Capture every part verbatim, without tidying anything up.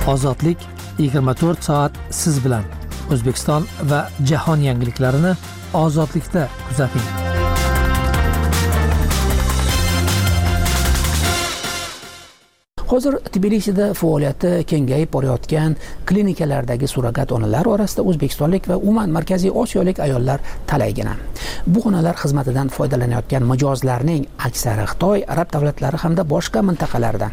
Ozodlik yigirma to'rt soat siz bilan. O'zbekiston va jahon yangiliklarini ozodlikda kuzating. Hozir Tbilisida faoliyati kengayib borayotgan klinikalardagi surrogat onalar orasida o'zbekistonlik va umuman Markaziy Osiyolik ayollar talaygina. Bu onalar xizmatidan foydalanayotgan mijozlarning aksari Xitoy, arab davlatlari hamda boshqa mintaqalardan.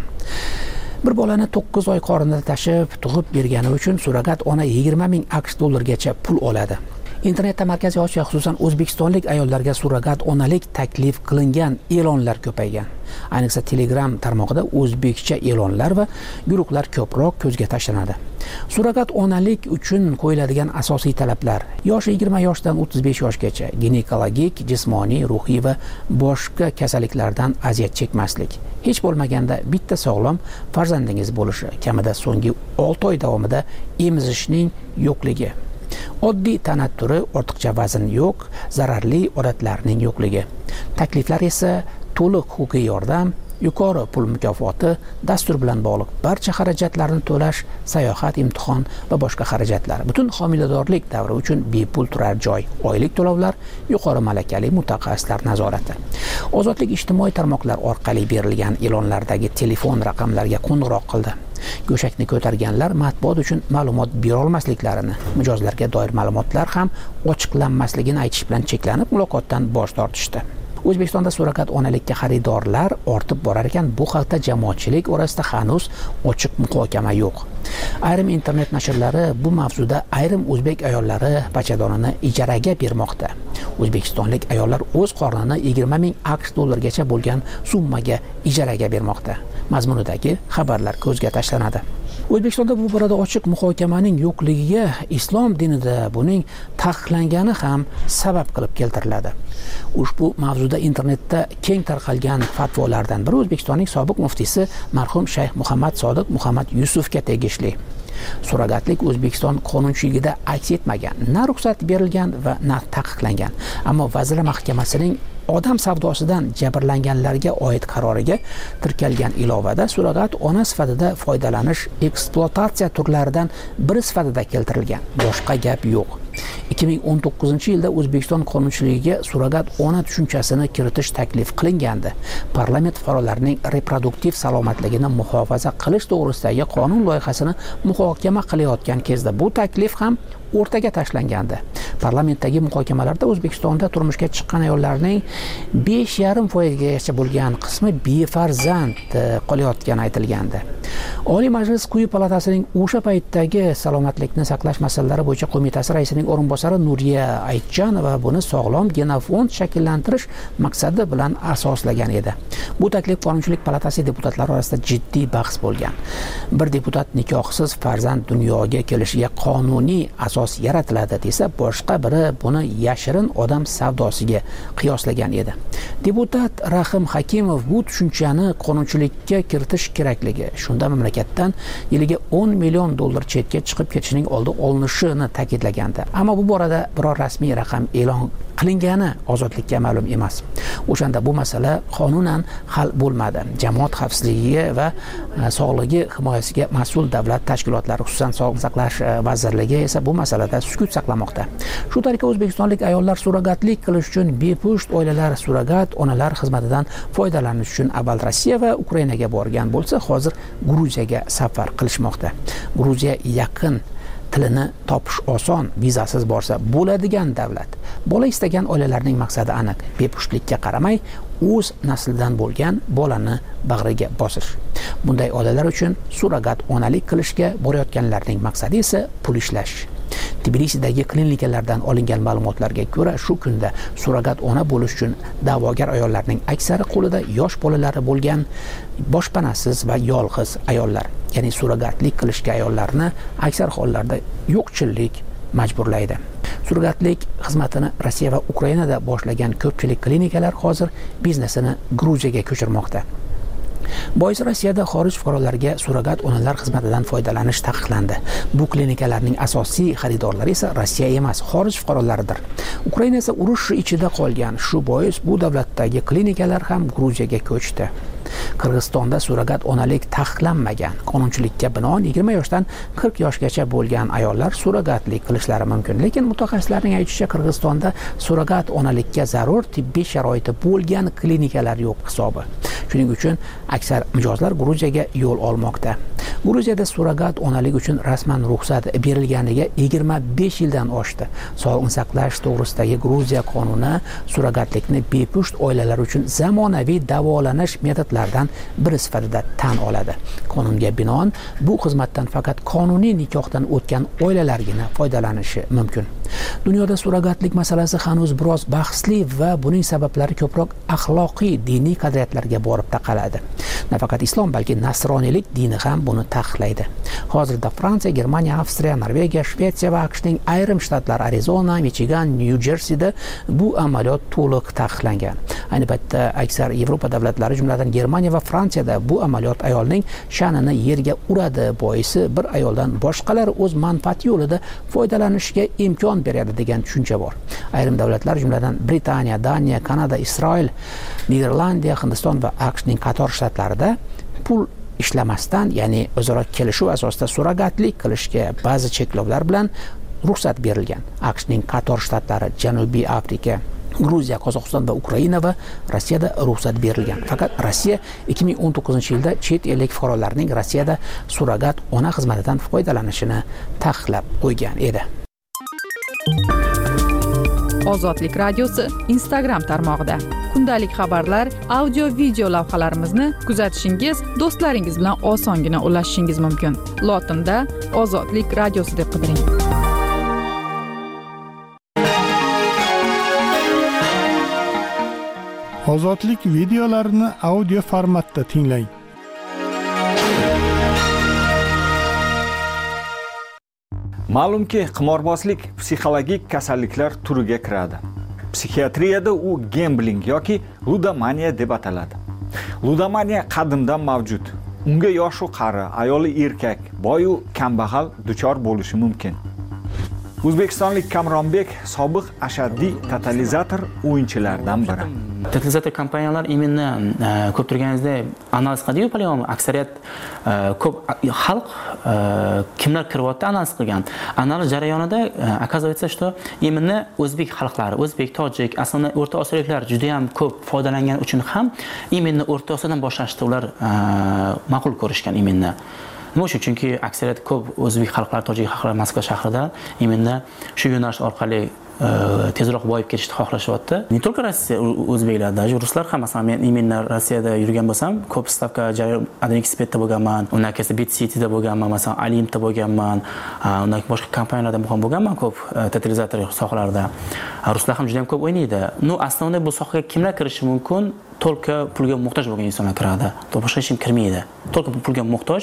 Bir bolani to'qqiz oy qornida tashib, tug'ib bergani uchun surrogat ona yigirma ming AQSh dollargacha pul oladi. Internetda Markaziy Osiyo, xususan o'zbekistonlik ayollarga surrogat onalik taklif qilingan e'lonlar ko'paygan. Ayniqsa Telegram tarmog'ida o'zbekcha e'lonlar va guruhlar ko'proq ko'zga tashlanadi. Surrogat onalik uchun qo'yiladigan asosiy talablar: yoshi yigirma yoshdan o'ttiz besh yoshgacha, ginekologik, jismoniy, ruhiy va boshqa kasalliklardan aziyat chekmaslik, hech bo'lmaganda bitta sog'lom farzandingiz bo'lishi, kamida so'nggi olti oy davomida emizishning yo'qligi, oddiy tana turi, ortiqcha vazn yo'q, zararli odatlarning yo'qligi. Takliflar esa to'liq huquqiy yordam, yuqori pul mukofoti, dastur bilan bog'liq barcha xarajatlarni to'lash, sayohat, imtihon va boshqa xarajatlar, butun homiladorlik davri uchun bepul turar joy, oylik to'lovlar, yuqori malakali mutaxassislar nazorati. Ozodlik ijtimoiy tarmoqlar orqali berilgan e'lonlardagi telefon raqamlariga qo'ng'iroq qildi. Go'shakni ko'targanlar matbuot uchun ma'lumot bera olmasliklarini, mijozlarga doir ma'lumotlar ham ochiqlanmasligini aytish bilan cheklanib, muloqotdan bosh tortishdi. O'zbekistonda surrogat onalikka xaridorlar ortib borar ekan, bu haqda jamoatchilik orasida hanuz ochiq muhokama yo'q. Ayrim internet nashrlari bu mavzuda ayrim o'zbek ayollari bachadonini ijaraga bermoqda. O'zbekistonlik ayollar o'z qornini yigirma ming AQSh dollargacha bo'lgan summaga ijaraga bermoqda. Mazmunidagi xabarlar ko'zga tashlanadi. O'zbekistonda bu borada ochiq muhokamaning yo'qligiga islom dinida buning taqiqlangani ham sabab qilib keltiriladi. Ushbu mavzuda internetda keng tarqalgan fatvolardan biri O'zbekistonning sobiq muftisi marhum Shayx Muhammad Sodiq Muhammad Yusufga tegishli. Surrogatlik O'zbekiston qonunchiligida aks etmagan, na ruxsat berilgan va na taqiqlangan. Ammo Vazirlar Mahkamasining odam savdosidan jabrlanganlarga oid qaroriga tirkalgan ilovada surrogat ona sifatida foydalanish ekspluatatsiya turlaridan biri sifatida keltirilgan. Boshqa gap yo'q. ikki ming o'n to'qqizinchi yilda O'zbekiston qonunchiligiga surrogat ona tushunchasini kiritish taklif qilingandi. Parlament fuqarolarining reproduktiv salomatligini muhofaza qilish to'g'risidagi qonun loyihasini muhokama qilayotgan kezda bu taklif ham o'rtaga tashlangandi. Parlamentdagi muhokamalarda O'zbekistonda turmushga chiqqan ayollarning besh yarim foizgacha bo'lgan qismi befarzand qolayotgani aytilgandi. Oliy Majlis Quyi palatasining o'sha paytdagi salomatlikni saqlash masalalari bo'yicha qo'mitasi raisining o'rinbosari Nuriya Aytjanova buni sog'lom genofond shakllantirish maqsadi bilan asoslagan edi. Bu taklif Qonunchilik palatasi deputatlari orasida jiddiy bahs bo'lgan. Bir deputat nikohsiz farzand dunyoga kelishiga qonuniy asos yaratiladi desa, boshqa biri buni yashirin odam savdosiga qiyoslagan edi. Deputat Rahim Hakimov bu tushunchani qonunchilikka kiritish kerakligi, shunda mamlakatdan yiliga o'n million dollar chetga chiqib ketishining oldi olinishini ta'kidlagandi. Ammo bu borada biror rasmiy raqam e'lon qilingani ozodlikka ma'lum emas. O'shanda bu masala qonunan hal bo'lmadi. Jamoat xavfsizligiga va sog'lig'i himoyasiga mas'ul davlat tashkilotlari, xususan Sog'liqni saqlash vazirligi esa bu masalada sukut saqlamoqda. Shu tariqa o'zbekistonlik ayollar surrogatlik qilish uchun bepusht oilalar surrogat onalar xizmatidan foydalanish uchun avval Rossiya va Ukrainaga borgan bo'lsa, hozir Gruziyaga safar qilishmoqda. Gruziya yaqin, tilini topish oson, vizasiz borsa bo'ladigan davlat. Bola istagan oilalarning maqsadi aniq: bepushtlikka qaramay o'z naslidan bo'lgan bolani bag'riga bosish. Bunday oilalar uchun surrogat onalik qilishga borayotganlarning maqsadi esa pul ishlash. Tbilisidagi klinikalardan olingan ma'lumotlarga ko'ra, shu kunda surrogat ona bo'lish uchun da'vogar ayollarning aksari qo'lida yosh bolalari bo'lgan boshpanasiz va yolg'iz ayollar. Ya'ni surrogatlik qilishga ayollarni aksar hollarda yo'qchilik majburlaydi. Surrogatlik xizmatini Rossiya va Ukrainada boshlagan ko'pchilik klinikalar hozir biznesini Gruziyaga ko'chirmoqda. Bois Rossiyada xorij fuqarolariga surrogat onalar xizmatidan foydalanish taqiqlandi. Bu klinikalarning asosiy xaridorlari esa Rossiya emas, xorij fuqarolaridir. Ukraina esa urush ichida qolgan. Shu bois bu davlatdagi klinikalar ham Gruziyaga ko'chdi. Qirg'izistonda surrogat onalik taqiqlanmagan. Qonunchilikka binoan yigirma yoshdan qirq yoshgacha bo'lgan ayollar surrogatlik qilishlari mumkin. Lekin mutaxassislarning aytishicha, Qirg'izistonda surrogat onalikka zarur tibbiy sharoiti bo'lgan klinikalar yo'q hisobi. Shuning uchun aksar mijozlar Gruziyaga yo'l olmoqda. Gruziyada surrogat onalik uchun rasman ruxsat berilganiga yigirma besh yildan oshdi. Sog'liqni saqlash to'g'risidagi Gruziya qonuni surrogatlikni bepusht oilalar uchun zamonaviy davolanish metodlaridan biri sifatida tan oladi. Qonunga binoan bu xizmatdan faqat qonuniy nikohdan o'tgan oilalargina foydalanishi mumkin. Dunyoda surrogatlik masalasi hanuz biroz bahsli va buning sabablari ko'proq axloqiy, diniy qadriyatlarga borib taqaladi. Nafaqat islom, balki nasroniylik dini ham buni taqiqlaydi. Hozirda Fransiya, Germaniya, Avstriya, Norvegiya, Shvetsiya va AQShning ayrim shtatlar Arizona, Michigan, Nyu-Jersida bu amaliyot to'liq taqiqlangan. Ayni paytda aksar Yevropa davlatlari, jumladan Germaniya va Fransiyada bu amaliyot ayolning sha'nini yerga uradi. Boisi bir ayoldan boshqalar o'z manfaati yo'lida foydalanishiga imkon beradi degan tushuncha bor. Ayrim davlatlar, jumladan Britaniya, Daniya, Kanada, Isroil, Niderlandiya, Hindiston va AQShning qator shtatlarida pul ishlamasdan, ya'ni o'zaro kelishuv asosida surrogatlik qilishga ba'zi cheklovlar bilan ruxsat berilgan. AQShning qator shtatlari, Janubiy Afrika, Gruziya, Qozog'iston va Ukraina va Rossiyada ruxsat berilgan. Faqat Rossiya ikki ming o'n to'qqizinchi yilda chet ellik fuqarolarning Rossiyada surrogat ona xizmatidan foydalanishini taqiqlab qo'ygan edi. Ozodlik radiosi Instagram tarmog'ida kundalik xabarlar, audio video lavhalarimizni kuzatishingiz, do'stlaringiz bilan osongina ulashishingiz mumkin. Lotinda Ozodlik radiosi deb qidiring. Ozodlik videolarini audio formatda tinglang. Ma'lumki, qimorbozlik psixologik kasalliklar turiga kiradi. Psixiatriyada u gambling yoki ludomaniya deb ataladi. Ludomaniya qadimdan mavjud. Unga yosh-u qari, ayoli erkak, boy-u kambag'al duchor bo'lishi mumkin. O'zbekistonlik Kamronbek sobiq ashaddiy totalizator o'yinchilardan biri. Totalizator kompaniyalar именно ko'p turganingizda analiz qiladi-yu, polyom aksariyat ko'p xalq kimlar kiryapti analiz qilgan. Analiz jarayonida оказывается, что именно o'zbek xalqlari, o'zbek, tojik, aslida O'rta Osiyoliklar juda ham ko'p foydalangani uchun ham именно O'rta Osiyodan boshlashdi ular ma'qul ko'rishgan именно. Nima uchun? Chunki aksariyat ko'p o'zbek xalqlar, tojik xalqlar Moskva shahrida именно shu yo'nalish orqali tezroq boyib ketishni xohlashyapti. Не только Rossiya, o'zbeklar, даже ruslar ham, masalan, men именно Rossiyada yurgan bo'lsam, ko'p stavka Adrexpetda bo'lganman, undan keyin Bit Cityda bo'lganman, masalan, Alimda bo'lganman, undan boshqa kompaniyalarda ham bo'lganman ko'p totalizator sohalarida. Ruslar ham juda ham ko'p o'ynaydi. Ну, aslida bu sohaga kimlar kirishi mumkin? Только pulga muhtoj bo'lgan insonlar kiradi. Boshqa hech kim kirmaydi. Только pulga muhtoj,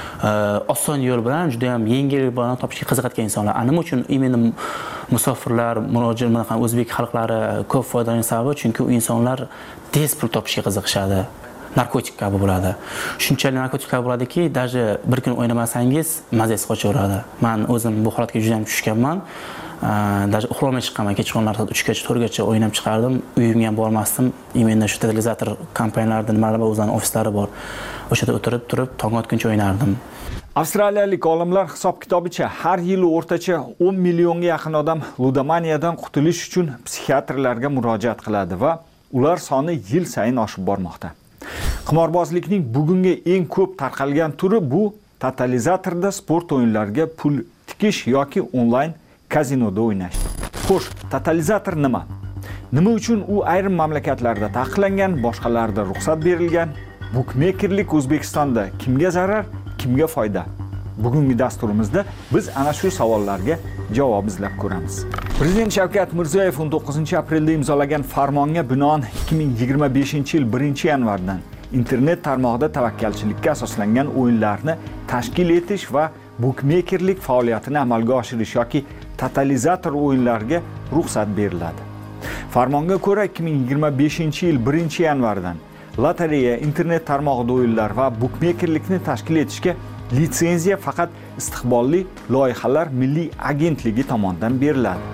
oson yo'l bilan, juda ham yengil yo'l bilan topishga qiziqadigan insonlar. Nima uchun именно musofirlar, murojaat mana o'zbek xalqlari ko'p foydalanish sababi, chunki u insonlar tez pul topishga qiziqishadi. Narkotik kabi bo'ladi. Shunchalik narkotik kabi bo'ladiki, даже bir kun o'ynamasangiz mazasi qochaveradi. Men o'zim bu holatga juda ham tushganman. Даже uxlamay chiqqanman, kechqurunlar soat uchgacha, to'rtgacha o'ynab chiqardim. Uyimga ham bormasdim. Imенно shu totalizator kompaniyalarida nimalar bor, o'zlarining ofislari bor. O'sha yerda o'tirib turib, tong otguncha o'ynardim. Avstraliyalik olimlar hisob-kitobicha har yili o'rtacha o'n millionga yaqin odam ludomaniyadan qutulish uchun psixiatrlarga murojaat qiladi va ular soni yil sayin oshib bormoqda. Qimorbozlikning bugungi eng ko'p tarqalgan turi bu totalizatorda sport o'yinlariga pul tikish yoki onlayn kazinoda o'ynash. Xo'sh, totalizator nima? Nima uchun u ayrim mamlakatlarda taqiqlangan, boshqalarida ruxsat berilgan? Bukmekerlik O'zbekistonda kimga zarar, kimga foyda? Bugungi dasturimizda biz ana shu savollarga javob izlab ko'ramiz. Prezident Shavkat Mirziyoyev o'n to'qqizinchi aprelda imzolagan farmonga binoan ikki ming yigirma beshinchi yil birinchi yanvardan internet tarmog'ida tavakkalchilikka asoslangan o'yinlarni tashkil etish va bukmekerlik faoliyatini amalga oshirish yoki totalizator o'yinlarga ruxsat beriladi. Farmonga ko'ra ikki ming yigirma beshinchi yil birinchi yanvardan lotereya, internet tarmog'ida o'yinlar va bukmekerlikni tashkil etishga litsenziya faqat istiqbolli loyihalar milliy agentligi tomonidan beriladi.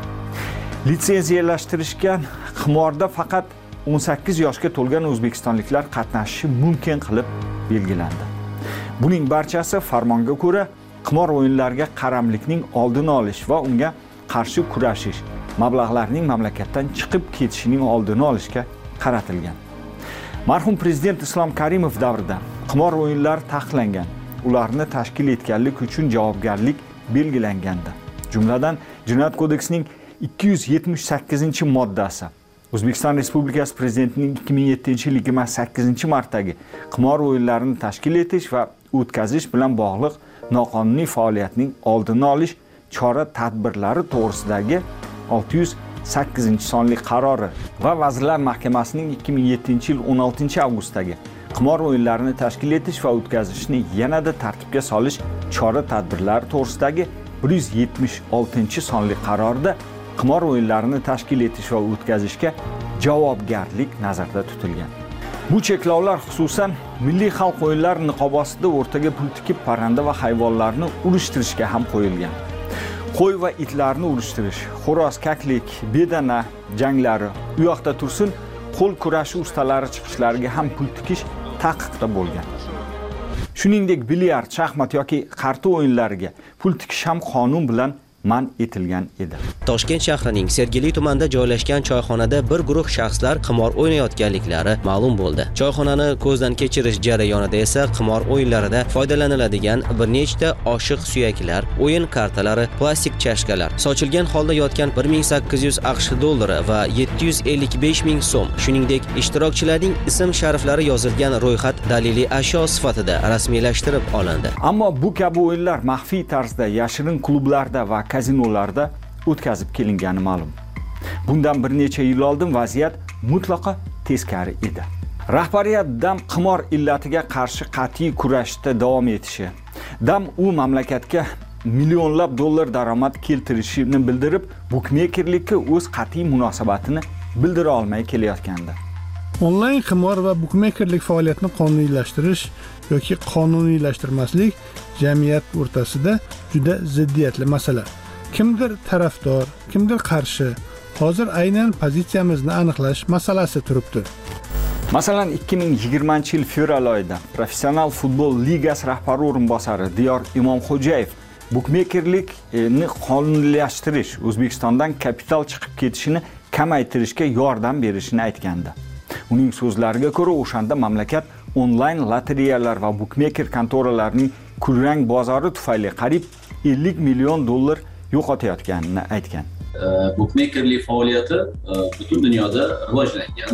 Litsenziyalashtirishgan qimorda faqat o'n sakkiz yoshga to'lgan o'zbekistonliklar qatnashishi mumkin qilib belgilandi. Buning barchasi farmonga ko'ra qimor o'yinlariga qaramlikning oldini olish va unga qarshi kurashish, mablag'larning mamlakatdan chiqib ketishining oldini olishga qaratilgan. Marhum prezident Islom Karimov davrida qimor o'yinlari taqiqlangan. Ularni tashkil etganlik uchun javobgarlik belgilangandi. Jumladan, Jinoyat kodeksining ikki yuz yetmish sakkizinchi moddasi O'zbekiston Respublikasi Prezidentining ikki ming yettinchi yil yigirma sakkizinchi martdagi qimor o'yinlarini tashkil etish va o'tkazish bilan bog'liq noqonuniy faoliyatning oldini olish chora-tadbirlari to'g'risidagi olti yuz sakkizinchi sonli qarori va Vazirlar Mahkamasining ikki ming yettinchi yil o'n oltinchi avgustdagi qimor o'yinlarini tashkil etish va o'tkazishni yanada tartibga solish chora-tadbirlari to'g'risidagi bir yuz yetmish oltinchi sonli qarorda qimor o'yinlarini tashkil etish va o'tkazishga javobgarlik nazarda tutilgan. Bu cheklovlar xususan milliy xalq o'yinlari niqobasida o'rtaga pul tikib parranda va hayvonlarni urishtirishga ham qo'yilgan. Qo'y va itlarni urishtirish, xo'roz, kaklik, bedana janglari u yoqda tursin, qo'l kurashi ustalari chiqishlariga ham pul tikish taqiqda bo'lgan. Shuningdek, bilyard, shaxmat yoki qarta o'yinlariga pul tikish ham qonun bilan man etilgan edi. Toshkent shahrining Sergeli tumanida joylashgan choyxonada bir guruh shaxslar qimor o'ynayotganliklari ma'lum bo'ldi. Choyxonani ko'zdan kechirish jarayonida esa qimor o'yinlarida foydalaniladigan bir nechta oshiq suyaklar, o'yin kartalari, plastik chashkalar, sochilgan holda yotgan bir ming sakkiz yuz aqsh dollari va yetti yuz ellik besh ming so'm, shuningdek ishtirokchilarning ism-shariflari yozilgan ro'yxat daliliy ashyo sifatida rasmiylashtirib olindi. Ammo bu kabi o'yinlar maxfiy tarzda yashirin klublarda va kazinolarda o'tkazib kelingani ma'lum. Bundan bir necha yil oldin vaziyat mutlaqo teskari edi. Rahbariyat dam qimor illatiga qarshi qat'iy kurashda davom etishi, dam u mamlakatga millionlab dollar daromad keltirishini bildirib, bukmekerlikka o'z qat'iy munosabatini bildira olmay kelayotgandi. Onlayn qimor va bukmekerlik faoliyatini qonuniylashtirish yoki qonuniylashtirmaslik jamiyat o'rtasida juda ziddiyatli masala. Kimdir tarafdor, kimdir qarshi. Hozir aynan pozitsiyamizni aniqlash masalasi turibdi. Masalan, ikki ming yigirmanchi yil fevral oyida Professional futbol ligasi rahbari o'rinbosari Diyor Imomxo'jayev bukmekerlikni qonuniylashtirish O'zbekistondan kapital chiqib ketishini kamaytirishga yordam berishini aytgandi. Uning so'zlariga ko'ra, o'shanda mamlakat onlayn lotereyalar va bukmeker kontoralarining kurrang bozori tufayli qariyb ellik million dollar yo'qotayotganini aytgan. Bukmekerlik faoliyati butun dunyoda rivojlangan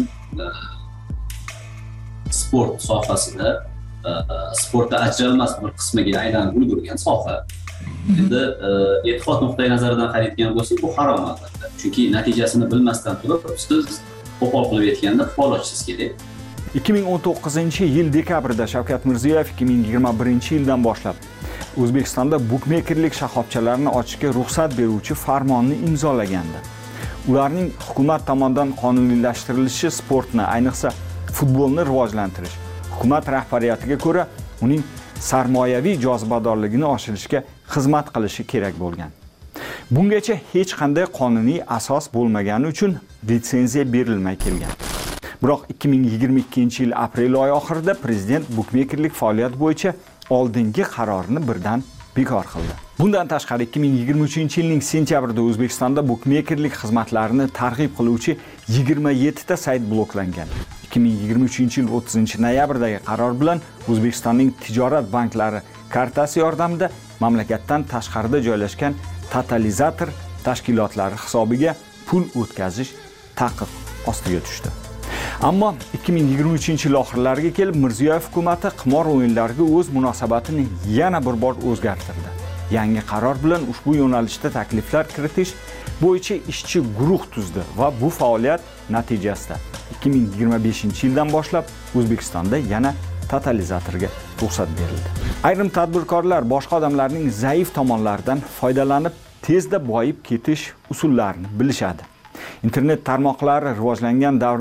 sport sohasida sportda ajralmas bir qismiga aylanib ulgurgan soha. Endi e'tiqod nuqtai nazaridan qaraydigan bo'lsak, bu harom albatta. Chunki natijasini bilmasdan turib, siz qo'pol qilib aytganda fol ochsiz kerak. ikki ming o'n to'qqizinchi yil dekabrida Shavkat Mirziyoyev ikki ming yigirma birinchi yildan boshlab O'zbekistonda bukmekerlik shoxobchalarini ochishga ruxsat beruvchi farmonni imzolagandi. Ularning hukumat tomonidan qonuniylashtirilishi sportni, ayniqsa futbolni rivojlantirish, hukumat rahbariyatiga ko'ra uning sarmoyaviy jozibadorligini oshirishga xizmat qilishi kerak bo'lgan. Bungacha hech qanday qonuniy asos bo'lmagani uchun litsenziya berilmay kelgan. Biroq ikki ming yigirma ikkinchi yil aprel oyi oxirida prezident bukmekerlik faoliyati bo'yicha oldingi qarorini birdan bekor qildi. Bundan tashqari ikki ming yigirma uchinchi yilning sentyabrida O'zbekistonda bukmekerlik xizmatlarini targ'ib qiluvchi yigirma yettita sayt bloklangan. ikki ming yigirma uchinchi yil o'ttizinchi noyabrdagi qaror bilan O'zbekistonning tijorat banklari kartasi yordamida mamlakatdan tashqarida joylashgan totalizator tashkilotlari hisobiga pul o'tkazish taqiq ostiga tushdi. Ammo ikki ming yigirma uchinchi yil oxirlariga kelib Mirziyoyev hukumati qimor o'yinlariga o'z munosabatini yana bir bor o'zgartirdi. Yangi qaror bilan ushbu yo'nalishda takliflar kiritish bo'yicha ishchi guruh tuzdi va bu faoliyat natijasida ikki ming yigirma beshinchi yildan boshlab O'zbekistonda yana totalizatorga ruxsat berildi. Ayrim tadbirkorlar boshqa odamlarning zaif tomonlaridan foydalanib tezda boyib ketish usullarini bilishadi. Internet tarmoqlari rivojlangan davrda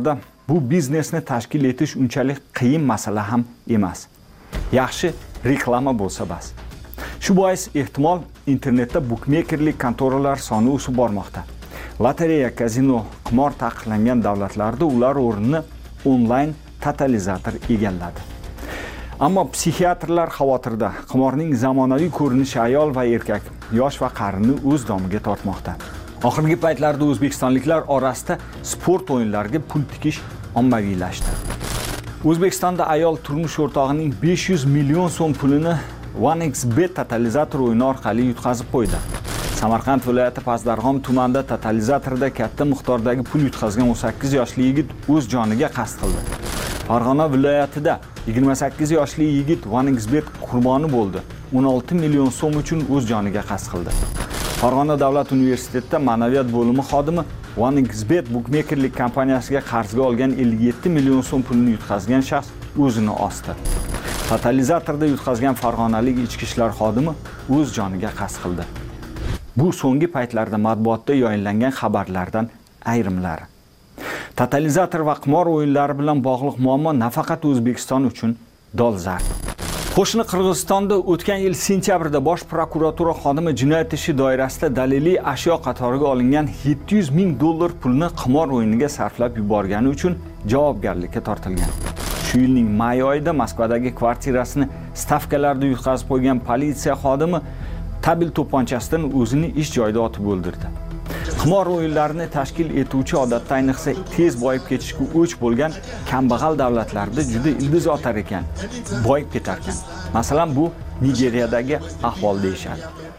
bu biznesni tashkil etish unchalik qiyin masala ham emas. Yaxshi reklama bo'lsa bas. Shu bois ehtimol internetda bukmekerlik kontoralar soni o'sib bormoqda. Lotereya, kazino, qimor taqiqlangan davlatlarda ular o'rnini onlayn totalizator egalladi. Ammo psixiatrlar xavotirda. Qimorning zamonaviy ko'rinishi ayol va erkak, yosh va qarini o'z domiga tortmoqda. Oxirgi paytlarda o'zbekistonliklar orasida sport o'yinlariga pul tikish ommaviylashdi. O'zbekistonda ayol turmush o'rtog'ining besh yuz million so'm pulini OneXBet totalizator o'yini orqali yutqazib qo'ydi. Samarqand viloyati Pazdarg'om tumanida totalizatorda katta miqdordagi pul yutqazgan o'n sakkiz yoshli yigit o'z joniga qasd qildi. Farg'ona viloyatida yigirma sakkiz yoshli yigit OneXBet qurboni bo'ldi. o'n olti million so'm uchun o'z joniga qasd qildi. Farg'ona davlat universitetida ma'naviyat bo'limi xodimi OneXBet bukmekerlik kompaniyasiga qarzga olgan ellik yetti million so'm pulni yutqazgan shaxs o'zini osdi. Totalizatorda yutqazgan farg'onalik ichki ishlar xodimi o'z joniga qasd qildi. Bu so'nggi paytlarda matbuotda yoyinlangan xabarlardan ayrimlari. Totalizator va qimor o'yinlari bilan bog'liq muammo nafaqat O'zbekiston uchun dolzarb. Qo'shni Qirg'izistonda o'tgan yil sentyabrda bosh prokuratura xodimi jinoyat ishi doirasida daliliy ashyo qatoriga olingan yetti yuz ming dollar pulni qimor o'yiniga sarflab yuborgani uchun javobgarlikka tortilgan. Shu yilning may oyida Moskvadagi kvartirasini stavkalarda yutqazib qo'ygan politsiya xodimi tabil to'pponchasidan o'zini ish joyida otib o'ldirdi. Qimor o'yinlarini tashkil etuvchi odatda ayniqsa tez boyib ketishga o'ch bo'lgan kambag'al davlatlarda juda ildiz otar ekan, boyib ketar ekan. Masalan, bu Nigeriyadagi ahvol deyishadi.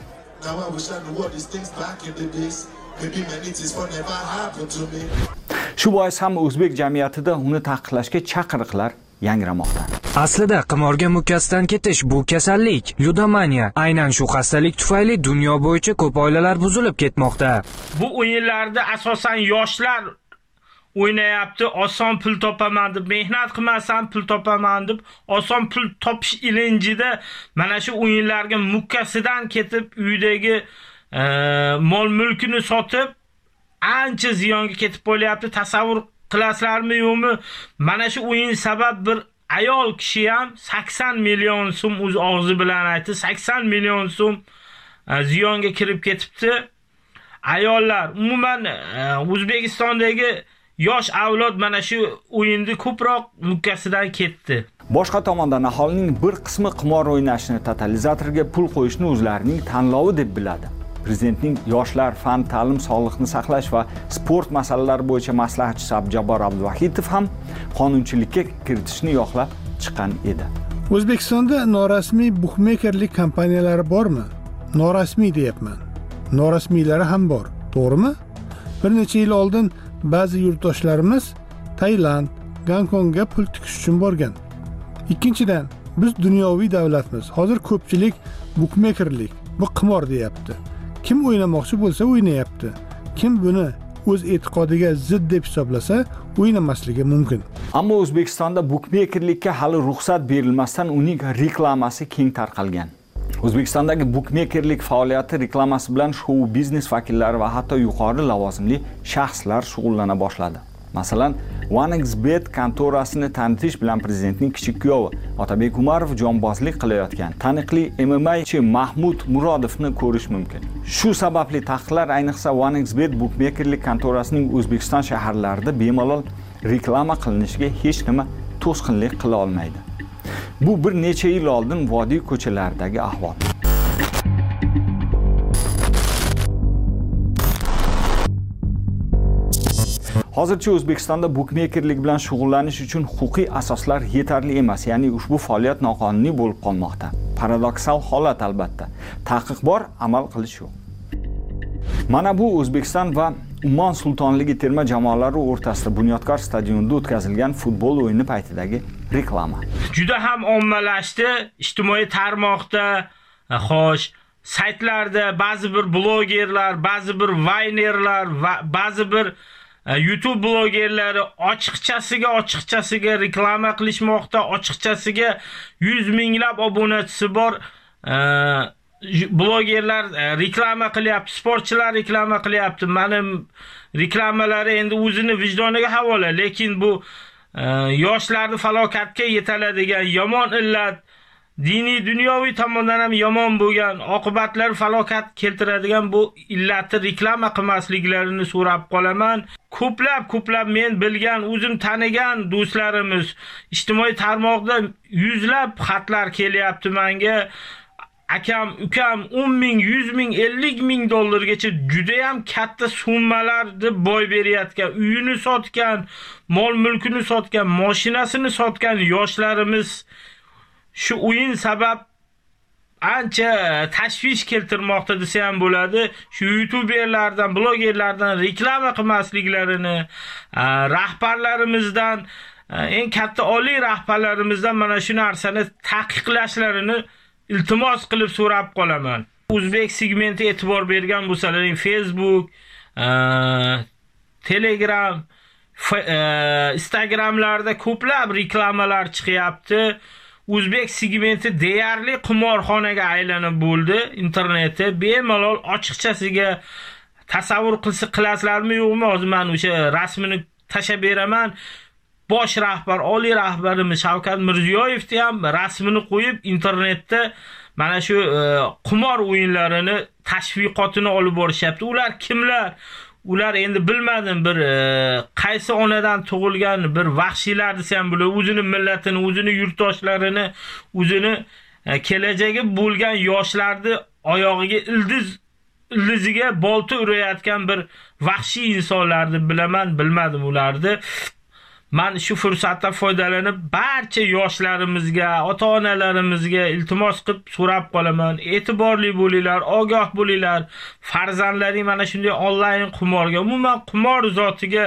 Shu bois ham o'zbek jamiyatida uni taqiqlashga chaqiriqlar yangramoqda. Aslida qimorga mukkasidan ketish bu kasallik, ludomaniya. Aynan shu xastalik tufayli dunyo bo'yicha ko'p oilalar buzilib ketmoqda. Bu o'yinlarda asosan yoshlar o'ynayapti, oson pul topaman deb, mehnat qilmasam pul topaman deb, oson pul topish ilinjida mana shu o'yinlarga mukkasidan ketib, uydagi e, mol-mulkini sotib, ancha ziyonga ketib qolyapti. Tasavvur qilasizlarmi yo'qmi? Mana shu o'yin sabab bir ayol kishi ham sakson million so'm o'z og'zi bilan aytdi, sakson million so'm ziyonga kirib ketibdi. Ayollar umuman O'zbekistondagi yosh avlod mana shu o'yinda ko'proq mukkasidan ketdi. Boshqa tomondan aholining bir qismi qimor o'ynashni, totalizatorga pul qo'yishni o'zlarining tanlovi deb biladi. Prezidentning yoshlar, fan, ta'lim, sog'liqni saqlash va sport masalalari bo'yicha maslahatchisi Abjabor Abduvahidov ham qonunchilikka kiritishni yoqlab chiqqan edi. O'zbekistonda norasmiy bukmekerlik kompaniyalari bormi? Norasmiy deyapman. Norasmiylari ham bor, to'g'rimi? Bir necha yil oldin ba'zi yurtdoshlarimiz Tailand, Gonkongga pul tikish uchun borgan. Ikkinchidan, biz dunyoviy davlatmiz. Hozir ko'pchilik bukmekerlik, bu qimor deyapti. Kim o'ynamoqchi bo'lsa o'ynayapti. Kim buni o'z e'tiqodiga zid deb hisoblasa, o'ynamasligi mumkin. Ammo O'zbekistonda bukmekerlikka hali ruxsat berilmasdan uning reklamasi keng tarqalgan. O'zbekistondagi bukmekerlik faoliyati reklamasi bilan shou biznes vakillari va hatto yuqori lavozimli shaxslar shug'ullana boshladi. Masalan, OneXBet kontorasini tanitish bilan prezidentning kichik kuyovi Otabek Umarov jonbozlik qilayotgan taniqli M M A-chi Mahmud Murodovni ko'rish mumkin. Shu sababli taqiqlar ayniqsa OneXBet bukmekerlik kontorasining O'zbekiston shaharlarida bemalol reklama qilinishiga hech nima to'sqinlik qila olmaydi. Bu bir necha yil oldin vodiy ko'chalaridagi ahvol. Hozircha O'zbekistonda bukmekerlik bilan shug'ullanish uchun huquqiy asoslar yetarli emas, ya'ni ushbu faoliyat noqonuniy bo'lib qolmoqda. Paradoksal holat albatta. Taqiq bor, amal qilish yo'q. Mana bu O'zbekiston va Ummon sultonligi terma jamoalari o'rtasida Bunyodkor stadionida o'tkazilgan futbol o'yini paytidagi reklama. Juda ham ommalashdi, ijtimoiy tarmoqda, xo'sh, saytlarda ba'zi bir blogerlar, ba'zi bir vaynerlar va ba'zi bir YouTube blogerlari ochiqchasiga ochiqchasiga reklama qilishmoqda, ochiqchasiga yuz minglab obunachisi bor blogerlar reklama qilyapti, sportchilar reklama qilyapti. Mening reklamalari endi o'zini vijdoniga havola, lekin bu yoshlarni falokatga yetaladigan yomon illat, diniy dunyoviy tomondan ham yomon bo'lgan oqibatlar falokat keltiradigan bu illatni reklama qilmasliklarini so'rab qolaman. Ko'plab ko'plab men bilgan, o'zim tanigan do'stlarimiz ijtimoiy tarmoqda yuzlab xatlar kelyapti menga. Akam, ukam o'n ming, yuz ming, ellik ming dollargacha juda ham katta summalarni boy berayotgan, uyini sotgan, mol mulkini sotgan, mashinasini sotgan yoshlarimiz shu o'yin sabab ancha tashvish keltirmoqda desa ham bo'ladi. Shu youtuberlardan, blogerlardan reklama qilmasliklarini, rahbarlarimizdan, eng katta oliy rahbarlarimizdan mana shu narsani taqiqlashlarini iltimos qilib so'rab qolaman. O'zbek segmenti e'tibor bergan bo'lsalaring, Facebook, Telegram, Instagramlarda ko'plab reklamalar chiqyapti. O'zbek segmenti deyarli qimorxonaga aylanib bo'ldi. Internetda bemalol ochiqchasiga tasavvur qilsa qilasizlarmi yo'qmi? Hozir men o'sha rasmini tashab beraman. Bosh rahbar, oliy rahbarimiz Shavkat Mirziyoyevni ham rasmini qo'yib internetda mana shu qimor o'yinlarini tashviqotini olib borishyapti. Ular kimlar? Ular endi bilmadim, bir qaysi onadan tug'ilgan bir vahshiylar desam bo'ladi. O'zini millatini, o'zini yurtdoshlarini, o'zini kelajagi bo'lgan yoshlarni oyog'iga ildiz ildiziga bolta urayotgan bir vahshiy insonlarni bilaman, bilmadim ularni. Men shu fursatdan foydalanib barcha yoshlarimizga, ota-onalarimizga iltimos qilib so'rab qolaman. E'tiborli bo'linglar, ogoh bo'linglar. Farzandlaring mana shunday onlayn qimorga, umuman qimor zotiga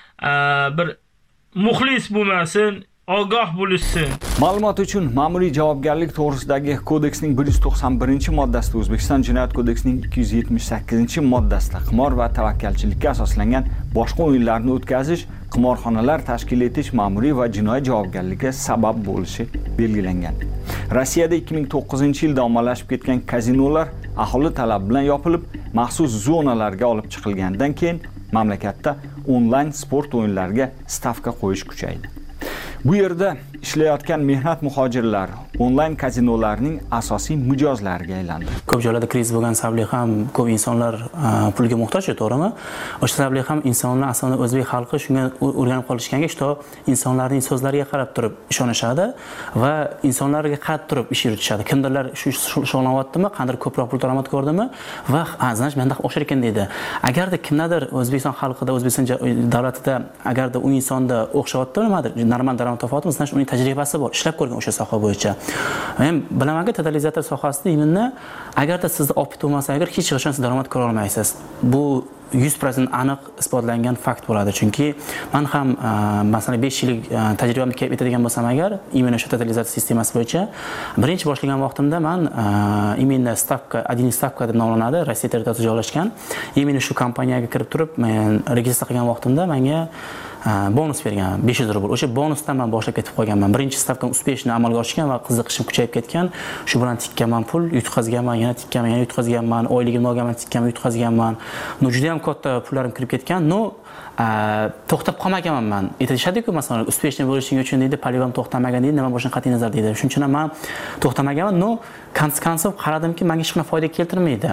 bir muxlis bo'lmasin, ogoh bo'lishsin. Ma'lumot uchun ma'muriy javobgarlik to'g'risidagi kodeksning bir yuz to'qson birinchi moddasida, O'zbekiston Jinoyat kodeksining ikki yuz yetmish sakkizinchi moddasida qimor va tavakkalchilikka asoslangan boshqa o'yinlarni o'tkazish, qimorxonalar tashkil etish ma'muriy va jinoiy javobgarlikka sabab bo'lishi belgilangan. Rossiyada ikki ming to'qqizinchi yilda ommalashib ketgan kazinolar aholi talabi bilan yopilib, maxsus zonalarga olib chiqilgandan keyin mamlakatda onlayn sport o'yinlariga stavka qo'yish kuchaydi. Bu yerda ishlayotgan mehnat muhojirlar onlayn kazinolarning asosiy mijozlariga aylandi. Ko'p joylarda kriz bo'lgan sababli ham ko'p insonlar pulga muhtoj, to'g'rimi? O'sha sababli ham insonlar, asosan o'zbek xalqi shunga o'rganib qolishganga, shu insonlarning so'zlariga qarab turib ishonishadi va insonlarga qarab turib ish yuritishadi. Kimdirlar shu shug'ullanyaptimi, qanday ko'proq pul daromad ko'rdimi va aznash menda o'xshar ekan deydi. Agarda kimdadir O'zbekiston xalqida, O'zbekiston davlatida agarda u insonda o'xshayapti, nimadir normal daromad topyapti, sizlar uning tajribasi bor, ishlab ko'rgan o'sha soha bo'yicha. Men bilamanki, totalizator sohasida iminni agarda sizda opit bo'lmasa, agar hech qachon siz daromad ko'ra olmaysiz. Bu yuz foiz aniq isbotlangan fakt bo'ladi. Chunki men ham masalan besh yillik tajribamni kelib etadigan bo'lsam agar, imенно shu totalizator sistemasi bo'yicha birinchi boshlagan vaqtimda men imенно stavka, один stavka deb nomlanadi, Rossiya territoriyasida joylashgan. Imенно shu kompaniyaga kirib turib, men registratsiya qilgan vaqtimda menga bonus bergan besh yuz rubl. O'sha bonusdan men boshlab ketib qolganman. Birinchi stavkam uspешно amalga oshgan va qiziqishim kuchayib ketgan. Shu bilan tikkanman pul, yutqazganman, yana tikkanman, yana yutqazganman, oyligimni olganman, tikkanman, yutqazganman. No juda ham katta pullarim kirib ketgan. No to'xtab qolmaganman men. Aytishadi-ku, masalan, uspешно bo'lishing uchun deydi, polivam to'xtamagan deydi, nima bo'lishini qat'iy nazar deydi. Shuning uchun ham men to'xtamaganman. No konsekvensiya qaradimki, menga hech qanday foyda keltirmaydi.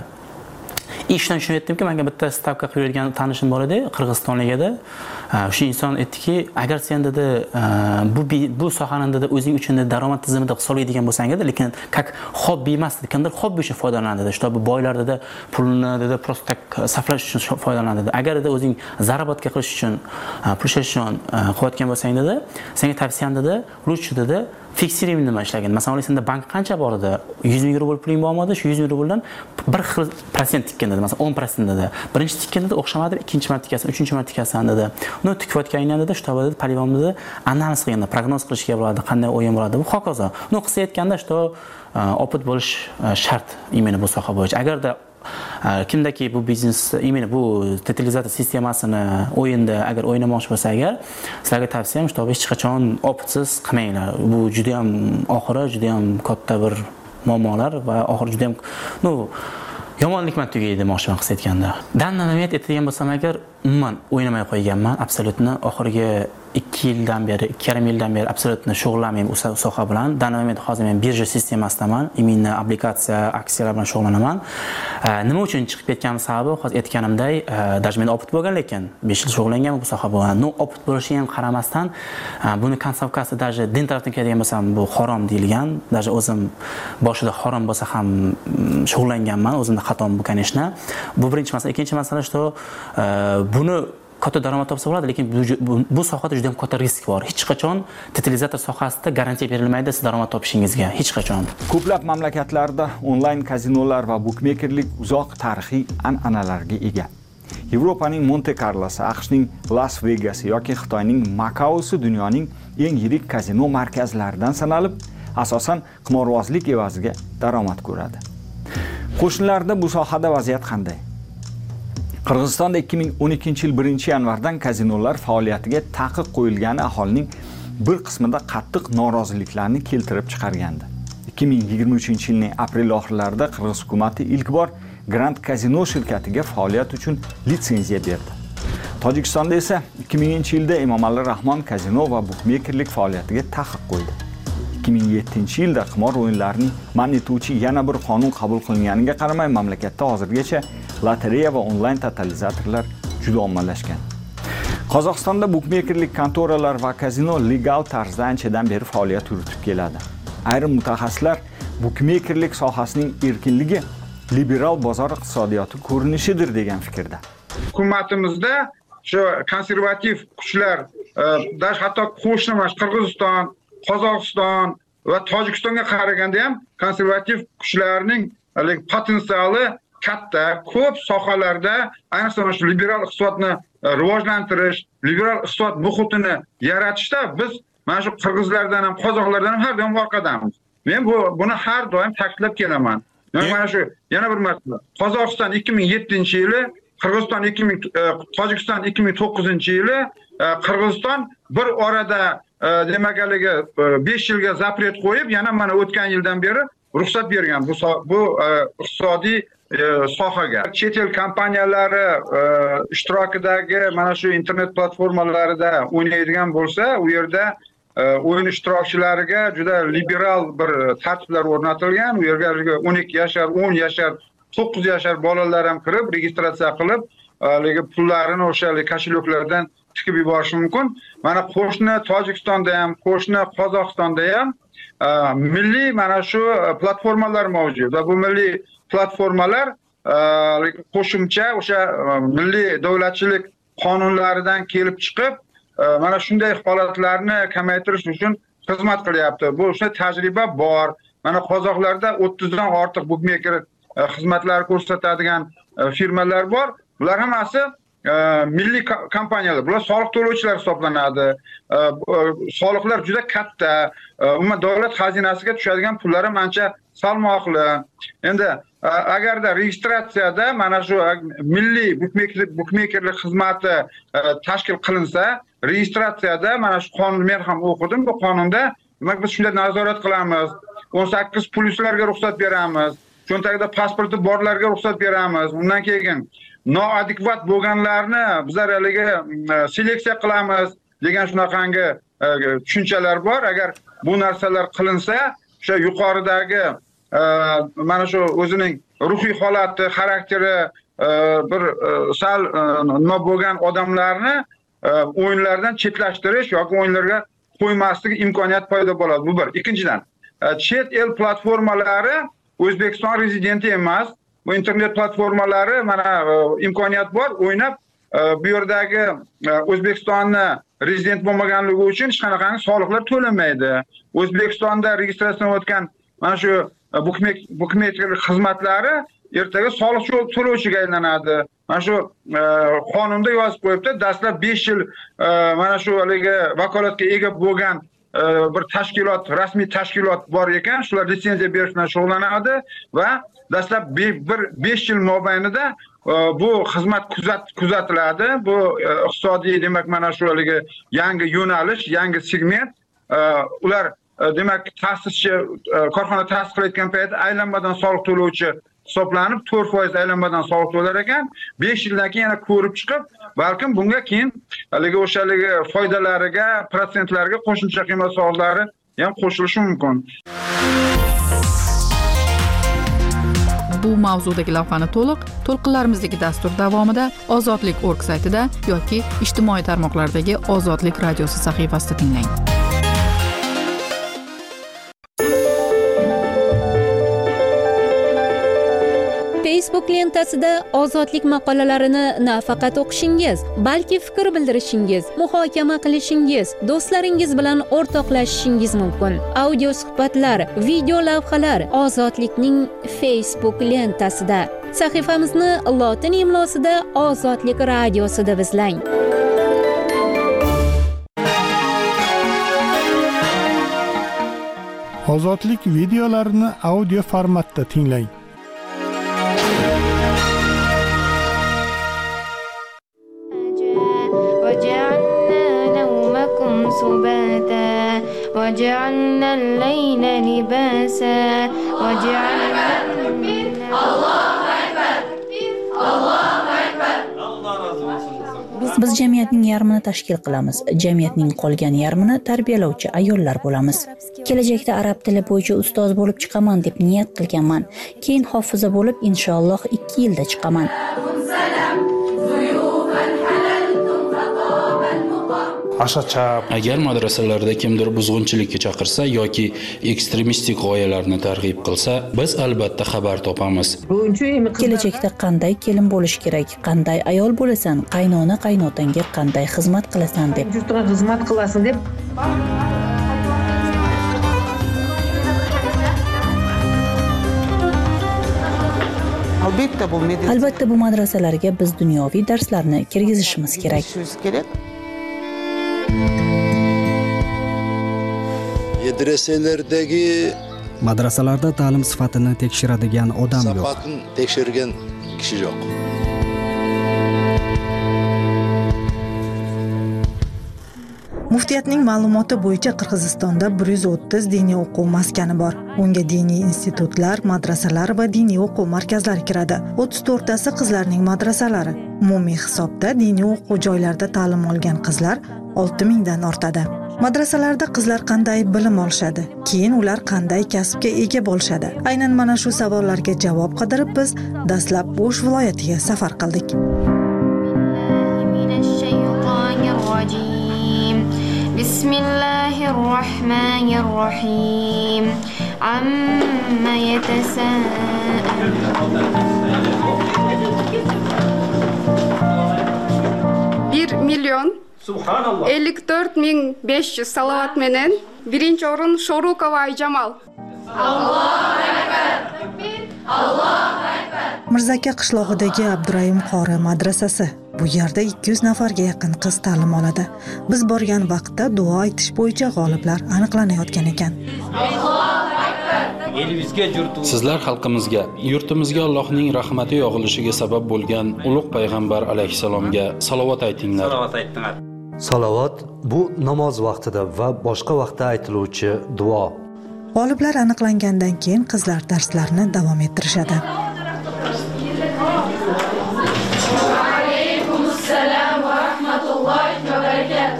Ishdan shuni aytdimki, menga bitta stavka qilgan tanishim bor edi, Qirg'izistonlik edi. O'sha inson aytdiki, agar sen dedi bu bu sohani dedi o'zing uchun daromad tizimida hisoblaydigan bo'lsang edi, lekin как hobbi emas, kimdir hobbi uchun foydalanadi dedi. Shto bu boylar dedi pulni dedi просто так saflash uchun foydalanadi dedi. Agar dedi o'zing zarobatka qilish uchun, pul ishlash uchun qilayotgan bo'lsang dedi, senga tavsiyam dedi, lучше dedi fiksirib nima ishlagan. Masalan, senda bank qancha bor edi? yuz ming rubl puling bormadi, shu yuz ming rubldan bir xil prosent tikkan dedi. Masalan, o'n prosent dedi. Birinchi tikkan dedi, o'xshamadi, ikkinchi marta tikkasan, uchinchi marta tikkasan dedi. No tikayotganingdan dedi, shu dedi, polivomni dedi, analiz qilganda, prognoz qilishga bo'ladi, qanday o'yin bo'ladi, bu hokazo. No qisayotganda shu opit bo'lish shart imенно bu soha bo'yicha. Agarda kimdaki bu biznes, imенно bu totalizator sistemasini o'yinda agar o'ynamoqchi bo'lsa agar, sizlarga tavsiyam shu hech qachon opitsiz qilmanglar. Bu juda ham oxiri juda ham katta bir muammolar va oxiri juda ham ну yomonlikman tugaydi demoqchiman his etganda. Dandan umid etadigan bo'lsam agar umuman o'ynamay qo'yganman, absolyutni oxirgi ikki yildan beri, ikki yarim yildan beri absolyutni shug'ullanmayman u soha bilan. Dandan hozir men birja sistemasidaman, imенно obligatsiya, aksiyalar bilan shug'ullanaman. Nima uchun chiqib ketganim sababi hozir aytganimdek, даже men opit bo'lgan lekin besh yil shug'ullanganman bu soha bilan. No opit bo'lishiga ham qaramasdan, buni konsovkasi даже din tarafdan keladigan bo'lsam bu harom deyilgan. Даже o'zim boshida harom bo'lsa ham shug'ullanganman, o'zimda xatom bo'lgan ishni. Bu birinchi masala. Ikkinchi masala shu, buni katta daromad topsa bo'ladi, lekin bu, bu, bu sohada juda ham katta risk bor. Hech qachon totalizator sohasida garantiya berilmaydi siz daromad topishingizga, hech qachon. Ko'plab mamlakatlarda onlayn kazinolar va bukmekerlik uzoq tarixiy an'analarga ega. Yevropaning Monte Carlosi, AQShning Las Vegasi yoki Xitoyning Makaosi dunyoning eng yirik kazino markazlaridan sanalib, asosan qimorbozlik evaziga daromad ko'radi. Qo'shnilarda bu sohada vaziyat qanday? Qirg'izistonda ikki ming o'n ikkinchi yil birinchi yanvardan kazinolar faoliyatiga taqiq qo'yilgani aholining bir qismida qattiq noroziliklarni keltirib chiqargandi. ikki ming yigirma uchinchi yilning aprel oxirlarida Qirg'iz hukumatı ilk bor Grand Casino shirkatiga faoliyat uchun litsenziya berdi. Tojikistonda esa ikki minginchi yilda Emomali Rahmon kazino va bukmekerlik faoliyatiga taqiq qo'ydi. ikki ming yettinchi yilda qimor o'yinlarining man etuvchi yana bir qonun qabul qilinganiga qaramay mamlakatda hozirgacha lotereya va onlayn totalizatorlar juda ommalashgan. Qozog'istonda bukmekerlik kontoralar va kazino legal tarzda anchadan beri faoliyat yuritib keladi. Ayrim mutaxassislar bukmekerlik sohasining erkinligi liberal bozor iqtisodiyoti ko'rinishidir degan fikrda. Hukumatimizda shu konservativ kuchlar, dash hatto qo'shnimas Qirg'iziston, Qozog'iston va Tojikistonga qaraganda ham konservativ kuchlarning potensiali katta. Ko'p sohalarda, ayniqsa shu liberal iqtisodni rivojlantirish, liberal iqtisod muhitini yaratishda biz mana shu qirg'izlardan ham, qozoqlardan ham har doim orqadamiz. Men bu buni har doim ta'kidlab kelaman. Mana shu yana bir masala. Qozog'iston ikki ming yettinchi yili, Qirg'iziston ikki ming, Tojikiston ikki ming to'qqizinchi yili, Qirg'iziston bir orada demakaliga besh yilga zapret qo'yib, yana mana o'tgan yildan beri ruxsat bergan bu bu iqtisodiy sohaga. Chet el kompaniyalari ishtirokidagi mana shu internet platformalarida o'ynaydigan bo'lsa, u yerda o'yin ishtirokchilariga juda liberal bir tartiblar o'rnatilgan. U yerga o'n ikki yashar, o'n yashar, to'qqiz yashar bolalar ham kirib, registratsiya qilib, haligi pullarini o'sha kosheloklardan tikib yuborishi mumkin. Mana qo'shni Tojikistonda ham, qo'shni Qozog'istonda ham milliy mana shu platformalar mavjud va bu milliy platformalar qo'shimcha o'sha milliy davlatchilik qonunlaridan kelib chiqib, mana shunday holatlarni kamaytirish uchun xizmat qilyapti. Bu o'sha tajriba bor. Mana qozoqlarda o'ttizdan ortiq bukmeker xizmatlar ko'rsatadigan firmalar bor. Bular hammasi milliy kompaniyalar. Bular soliq to'lovchilar hisoblanadi. Soliqlar juda katta. Umuman davlat xazinasiga tushadigan pullar ham ancha salmoqli. Endi agarda registratsiyada mana shu milliy bukmekerlik xizmati tashkil qilinsa, registratsiyada mana shu qonunni men ham o'qidim. Bu qonunda demak biz shunday nazorat qilamiz. o'n sakkiz pluslarga ruxsat beramiz. Cho'ntagida pasporti borlarga ruxsat beramiz. Undan keyin noadekvat bo'lganlarni bizlar haligi seleksiya qilamiz degan shunaqangi tushunchalar bor. Agar bu narsalar qilinsa, o'sha yuqoridagi mana shu o'zining ruhiy holati, xarakteri bir sal nima bo'lgan odamlarni o'yinlardan chetlashtirish yoki o'yinlarga qo'ymaslik imkoniyati paydo bo'ladi. Bu bir. Ikkinchidan, chet el platformalari O'zbekiston rezidenti emas. Bu internet platformalari mana imkoniyat bor, o'ynab bu yerdagi O'zbekistonni rezident bo'lmaganligi uchun hech qanaqangi soliqlar to'lanmaydi. O'zbekistonda registratsiyadan o'tgan mana shu bukmekerlik xizmatlari ertaga soliq to'lovchiga aylanadi. Mana shu qonunda yozib qo'yibdi, dastlab besh yil mana shu haligi vakolatga ega bo'lgan bir tashkilot, rasmiy tashkilot bor ekan, shular litsenziya berish bilan shug'ullanadi va dastlab bir besh yil mobaynida bu xizmat kuzatiladi. Bu iqtisodiy demak mana shu haligi yangi yo'nalish, yangi segment. Ular demak ta'sischi korxona ta'sis qilayotgan paytda aylanmadan soliq to'lovchi hisoblanib to'rt foiz aylanmadan soliq to'lar ekan. besh yildan keyin yana ko'rib chiqib, balkim bunga keyin haligi o'shaligi foydalariga, protsentlarga qo'shimcha qiymat soliqlari ham qo'shilishi mumkin. Bu mavzudagi lavhani to'liq to'lqinlarimizdagi dastur davomida Ozodlik nokta org saytida yoki ijtimoiy tarmoqlardagi Ozodlik radiosi sahifasida tinglang. Facebook lentasida ozodlik maqolalarini nafaqat o'qishingiz, balki fikr bildirishingiz, muhokama qilishingiz, do'stlaringiz bilan o'rtoqlashishingiz mumkin. Audio suhbatlar, video lavhalar Ozodlikning Facebook lentasida. Sahifamizni lotin imlosida Ozodlik radiosi deb izlang. Ozodlik videolarini audio formatda tinglang. وجعلنا الليل لباسا وجعلنا الله أكبر الله أكبر Biz jamiyatning yarmini tashkil qilamiz. Jamiyatning qolgan yarmini tarbiyalovchi ayollar bo'lamiz. Kelajakda arab tili bo'yicha ustoz bo'lib chiqaman deb niyat qilganman. Keyin hofiza bo'lib inshaalloh ikki yilda chiqaman. Agar madrasalarda kimdir buzg'unchilikka chaqirsa yoki ekstremistik g'oyalarni targ'ib qilsa, biz albatta xabar topamiz. Kelajakda qanday kelin bo'lish kerak, qanday ayol bo'lasan, qaynona qaynotangga qanday xizmat qilasan deb. xizmat qilasan deb. Albatta bu madrasalarga biz dunyoviy darslarni kirgizishimiz kerak. Medreselerdagi madrasalarda ta'lim sifatini tekshiradigan odam yo'q. Sifatini tekshirgan kishi yo'q. Muftiyatning ma'lumoti bo'yicha Qirg'izistonda bir yuz o'ttiz diniy o'quv maskani bor. Unga diniy institutlar, madrasalar va diniy o'quv markazlari kiradi. o'ttiz to'rttasi qizlarning madrasalari. Umumiy hisobda diniy o'quv joylarida ta'lim olgan qizlar olti mingdan ortadi. Madrasalarda qizlar qanday bilim olishadi? Keyin ular qanday kasbga ega bo'lishadi? Aynan mana shu savollarga javob qidirib biz dastlab O'sh viloyatiga safar qildik. Bismillahirrohmanirrohim. Amma yatasaalun. bir milyon ellik to'rt ming besh yuz salovat menen birinchi o'rin Shorukova Ayjamal. Allohu akbar. Allohu akbar. Mirzaka qishlog'idagi Abdurayim qori madrasasi. Bu yerda ikki yuz nafarga yaqin qiz ta'lim oladi. Biz borgan vaqtda duo aytish bo'yicha g'oliblar aniqlanayotgan ekan. Sizlar xalqimizga, yurtimizga Allohning rahmati yog'ilishiga sabab bo'lgan ulug' payg'ambar alayhisalomga salovat aytinglar. Salovat aytinglar. Salovat bu namoz vaqtida va boshqa vaqtda aytiluvchi duo. G'oliblar aniqlangandan keyin qizlar darslarni davom ettirishadi. Alaykumussalam va rahmatullohi va barakatuh.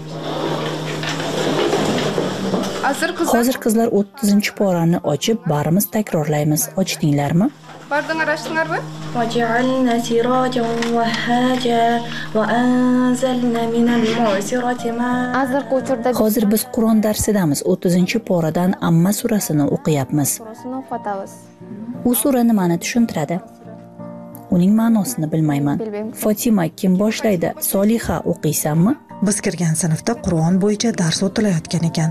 Hozir qizlar o'ttizinchi porani ochib, barimiz takrorlaymiz. Ochdinglarmi? Barding arashtinglarmi? وجعلنا سراجا وهاجا وأنزلنا من المعصرات ماء. Hozir biz Qur'on darsidamiz. o'ttizinchi poradan Amma surasini o'qiyapmiz. U sura nimani tushuntiradi? Uning ma'nosini bilmayman. Fatima kim boshlaydi? Soliha o'qiysanmi? Biz kirgan sinfda Qur'on bo'yicha dars o'tilayotgan ekan.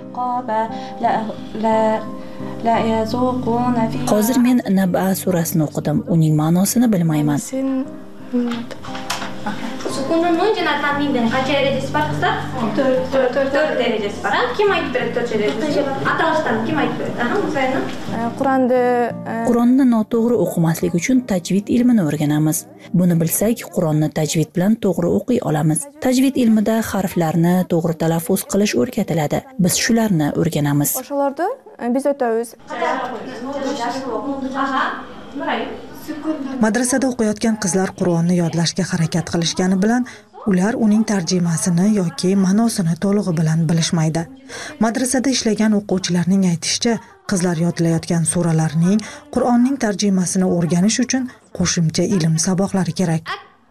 Hozir men Naba surasini o'qidim. Uning ma'nosini bilmayman. sukunini jana tanvindan qancha darajasi bor qizlar? to'rt darajasi bor. Kim aytib beradi to'rt darajasi? Atalishdan kim aytib beradi? Aha, Musayna. Qur'onni Qur'onni noto'g'ri o'qimaslik uchun tajvid ilmini o'rganamiz. Buni bilsak, Qur'onni tajvid bilan to'g'ri o'qiy olamiz. Tajvid ilmida harflarni to'g'ri talaffuz qilish o'rgatiladi. Biz shularni o'rganamiz. O'shalarda biz o'tamiz. Aha, Madrasada o'qiyotgan qizlar Qur'onni yodlashga harakat qilishgani bilan ular uning tarjimasini yoki ma'nosini to'lig'i bilan bilishmaydi. Madrasada ishlagan o'quvchilarning aytishicha, qizlar yodlayotgan suralarning Qur'onning tarjimasini o'rganish uchun qo'shimcha ilm saboqlari kerak.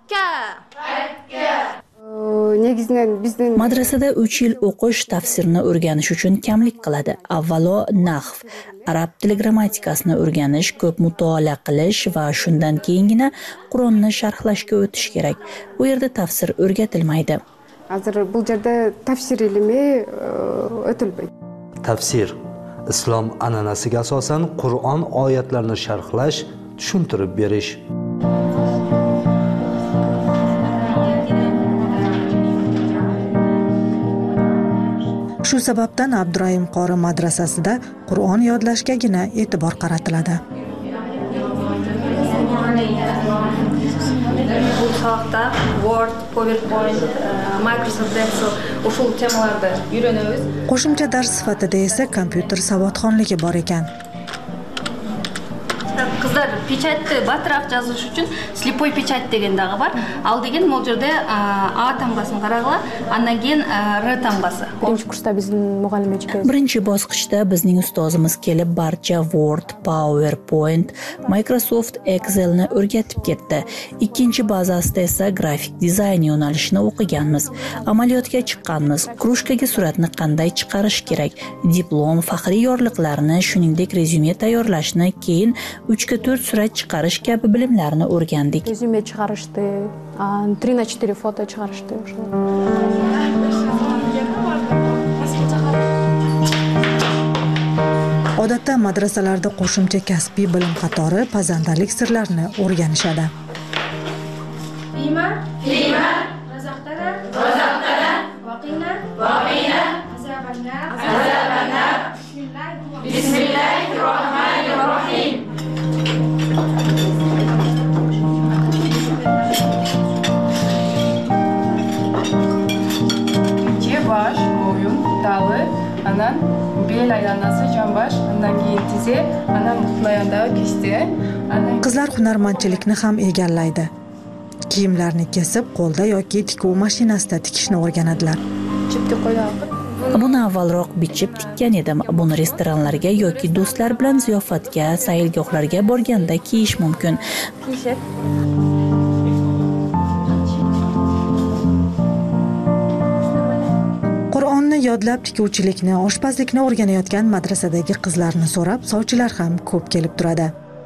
Madrasada uch yil o'qish tafsirni o'rganish uchun kamlik qiladi. Avvalo nahv, arab tili grammatikasini o'rganish, ko'p mutolaa qilish va shundan keyingina Qur'onni sharhlashga o'tish kerak. Bu yerda tafsir o'rgatilmaydi. Hozir bu yerda tafsir ilmi o'tilmaydi. Tafsir islom an'anasiga asosan Qur'on oyatlarini sharhlash, tushuntirib berish. Shu sababdan Abdurahim qori madrasasida Qur'on yodlashgagina e'tibor qaratiladi. Bu soatda Word, PowerPoint, Microsoft Excel ushul temalarda o'rganamiz. Qo'shimcha dars sifatida esa kompyuter savodxonligi bor ekan. Qizlar pechatni batroq yozish uchun slipoy pechat degandağı bor. Al degan mo'ljerda A tamgasini qarag'lar, undan keyin R tamgasi. Birinchi kursda bizning muallim ekan. Birinchi bosqichda bizning ustozimiz kelib barcha Word, PowerPoint, Microsoft Excelni o'rgatib ketdi. Ikkinchi bazasida esa grafik dizayn yo'nalishini o'qiganmiz. Amaliyotga chiqqanmiz. Krujkaga suratni qanday chiqarish kerak, diplom, faxriy yorliqlarni, shuningdek rezyume tayyorlashni, keyin uch ga to'rt surat chiqarish kabi bilimlarni o'rgandik. Rezyume chiqarishdi, три на четыре foto chiqarishdi. Odatda madrasalarda qo'shimcha kasbiy bilim qatori pazandalik sirlarini o'rganishadi. Fima, fima, razaqtana, razaqtana, vaqina, vaqina, azabanna, azabanna. Bismillahirrohmanirrohim. Baş, boyun, dalı, anan bel aylanasi, jambash, undan keyin tize, anan mutlayandagi kishti. Qizlar hunarmandchilikni ham egallaydi. Kiyimlarni kesib, qo'lda yoki tikuv mashinasida tikishni o'rganadilar. Chipni qo'yib Buni avvalroq bichib tikkan edim. Buni restoranlarga yoki do'stlar bilan ziyofatga, saylgohlarga borganda kiyish mumkin. Qur'onni yodlab tikuvchilikni, oshpazlikni o'rganayotgan madrasadagi qizlarni so'rab, sovchilar ham ko'p kelib turadi.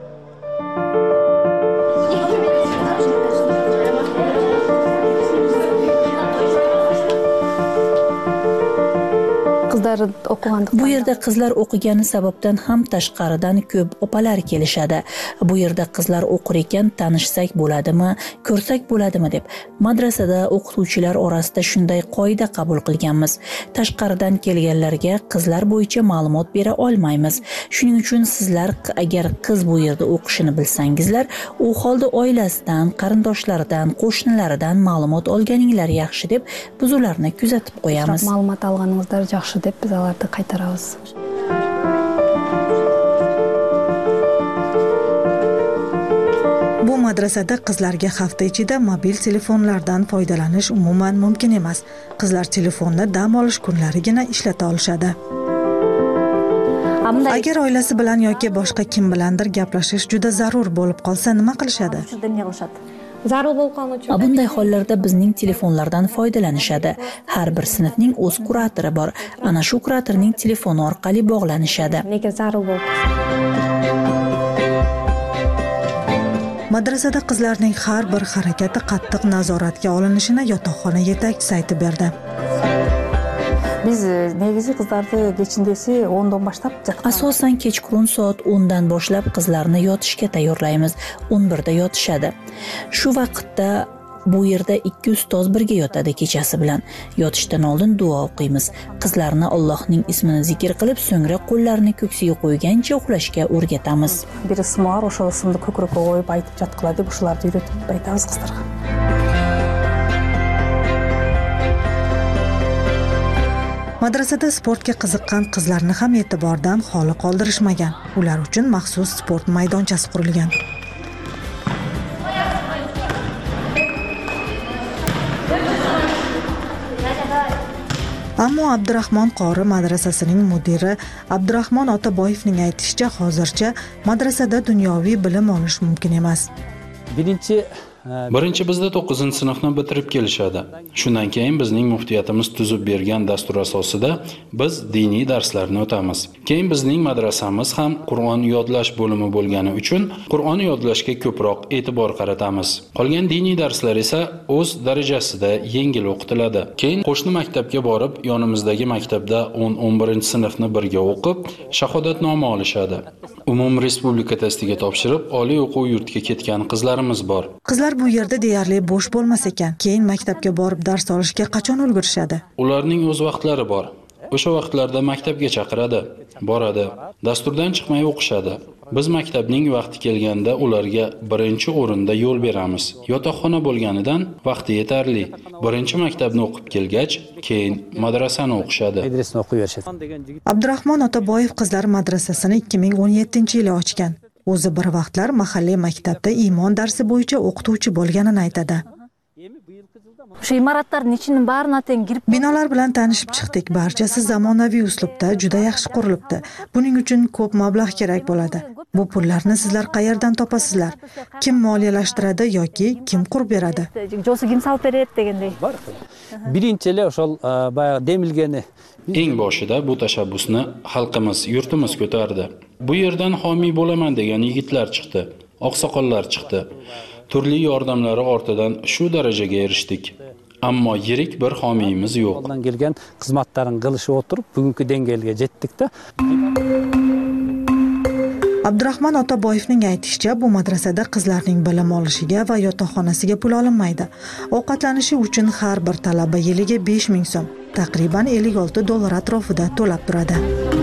Bu yerda qizlar o'qigani sababdan ham tashqaridan ko'p opalar kelishadi. Bu yerda qizlar o'qir ekan, tanishsak bo'ladimi, ko'rsak bo'ladimi deb. Madrasada o'qituvchilar orasida shunday qoida qabul qilganmiz. Tashqaridan kelganlarga qizlar bo'yicha ma'lumot bera olmaymiz. Shuning uchun sizlar agar qiz bu yerda o'qishini bilsangizlar, u holda oilasidan, qarindoshlaridan, qo'shnilaridan ma'lumot olganinglar yaxshi deb biz ularni kuzatib qo'yamiz. Ma'lumot olganingizlar yaxshi deb biz ularni qaytaramiz. Bu madrasada qizlarga hafta ichida mobil telefonlardan foydalanish umuman mumkin emas. Qizlar telefonni dam olish kunlarigina ishlata olishadi. Agar oilasi bilan yoki boshqa kim bilandir gaplashish juda zarur bo'lib qolsa, nima qilishadi? Bunday hollarda bizning telefonlardan foydalanishadi. Har bir sinfning o'z kuratori bor. Ana shu kuratorning telefoni orqali bog'lanishadi. Madrasada qizlarning har bir harakati qattiq nazoratga olinishini yotoqxona yetakchisi aytib berdi. Biz negizi qizlarni kechindesi o'ndan boshlab jatgan. Asosan kechqurun soat o'ndan boshlab qizlarni yotishga tayyorlaymiz. o'n birda yotishadi. Shu vaqtda Bu yerda ikki ustoz birga yotadi kechasi bilan. Yotishdan oldin duo o'qiymiz. Qizlarni Allohning ismini zikr qilib, so'ngra qo'llarini ko'ksiga qo'ygancha uxlashga o'rgatamiz. Bir ismi bor, o'sha ismni ko'krakka qo'yib aytib jatqiladi deb shularni o'rgatib aytamiz qizlarga. Madrasada sportga qiziqqan qizlarni ham e'tibordan xoli qoldirishmagan. Ular uchun maxsus sport maydonchasi qurilgan. Ammo Abdurahmon qori madrasasining mudiri Abdurahmon Otaboyevning aytishicha, hozircha madrasada dunyoviy bilim olish mumkin emas. Birinchi Birinchi bizda to'qqizinchi sinfni bitirib kelishadi. Shundan keyin bizning muftiyatimiz tuzib bergan dastur asosida biz diniy darslarni o'tamiz. Keyin bizning madrasamiz ham Qur'on yodlash bo'limi bo'lgani uchun Qur'on yodlashga ko'proq e'tibor qaratamiz. Qolgan diniy darslar esa o'z darajasida yengil o'qitiladi. Keyin qo'shni maktabga borib, yonimizdagi maktabda o'n o'n birinchi sinfni birga o'qib, shahodatnoma olishadi. Umum respublika testiga topshirib, oliy o'quv yurtiga ketgan qizlarimiz bor. Qizlar bu yerda deyarli bo'sh bo'lmas ekan. Keyin maktabga borib dars olishga qachon ulgurishadi? Ularning o'z vaqtlari bor. O'sha vaqtlarda maktabga chaqiradi, boradi, dasturdan chiqmay o'qishadi. Biz maktabning vaqti kelganda ularga birinchi o'rinda yo'l beramiz. Yotoqxona bo'lganidan vaqti yetarli. Birinchi maktabni o'qib kelgach, keyin madrasani o'qishadi. Abdurahmon Otaboyev qizlar madrasasini ikki ming o'n yettinchi yili ochgan. O'zi bir vaqtlar mahalliy maktabda iymon darsi bo'yicha o'qituvchi bo'lganini aytadi. O'sha imoratlarning ichining barini atang kirib binolar bilan tanishib chiqdik. Barchasi zamonaviy uslubda, juda yaxshi qurilibdi. Buning uchun ko'p mablag' kerak bo'ladi. Bu pullarni sizlar qayerdan topasizlar? Kim moliyalashtiradi yoki kim qurib beradi? Jo'si kim solib beradi deganday. Birinchili o'shal boya demilgani. Eng boshida bu tashabbusni xalqimiz, yurtimiz ko'tardi. Bu yerdan homiy bo'laman degan yigitlar chiqdi, oqsoqollar chiqdi. Turli yordamlari ortidan shu darajaga erishdik. Ammo yirik bir homiyimiz yo'q. Qo'ldan kelgan xizmatlarini qilishib o'tirib, bugungi dengayga yetdik-da. Abdurahmon Otaboyevning aytishicha, bu madrasada qizlarning bilim olishiga va yotoqxonasiga pul olinmaydi. Ovqatlanishi uchun har bir talaba yiliga besh ming so'm, taqriban ellik olti dollar atrofida to'lab turadi.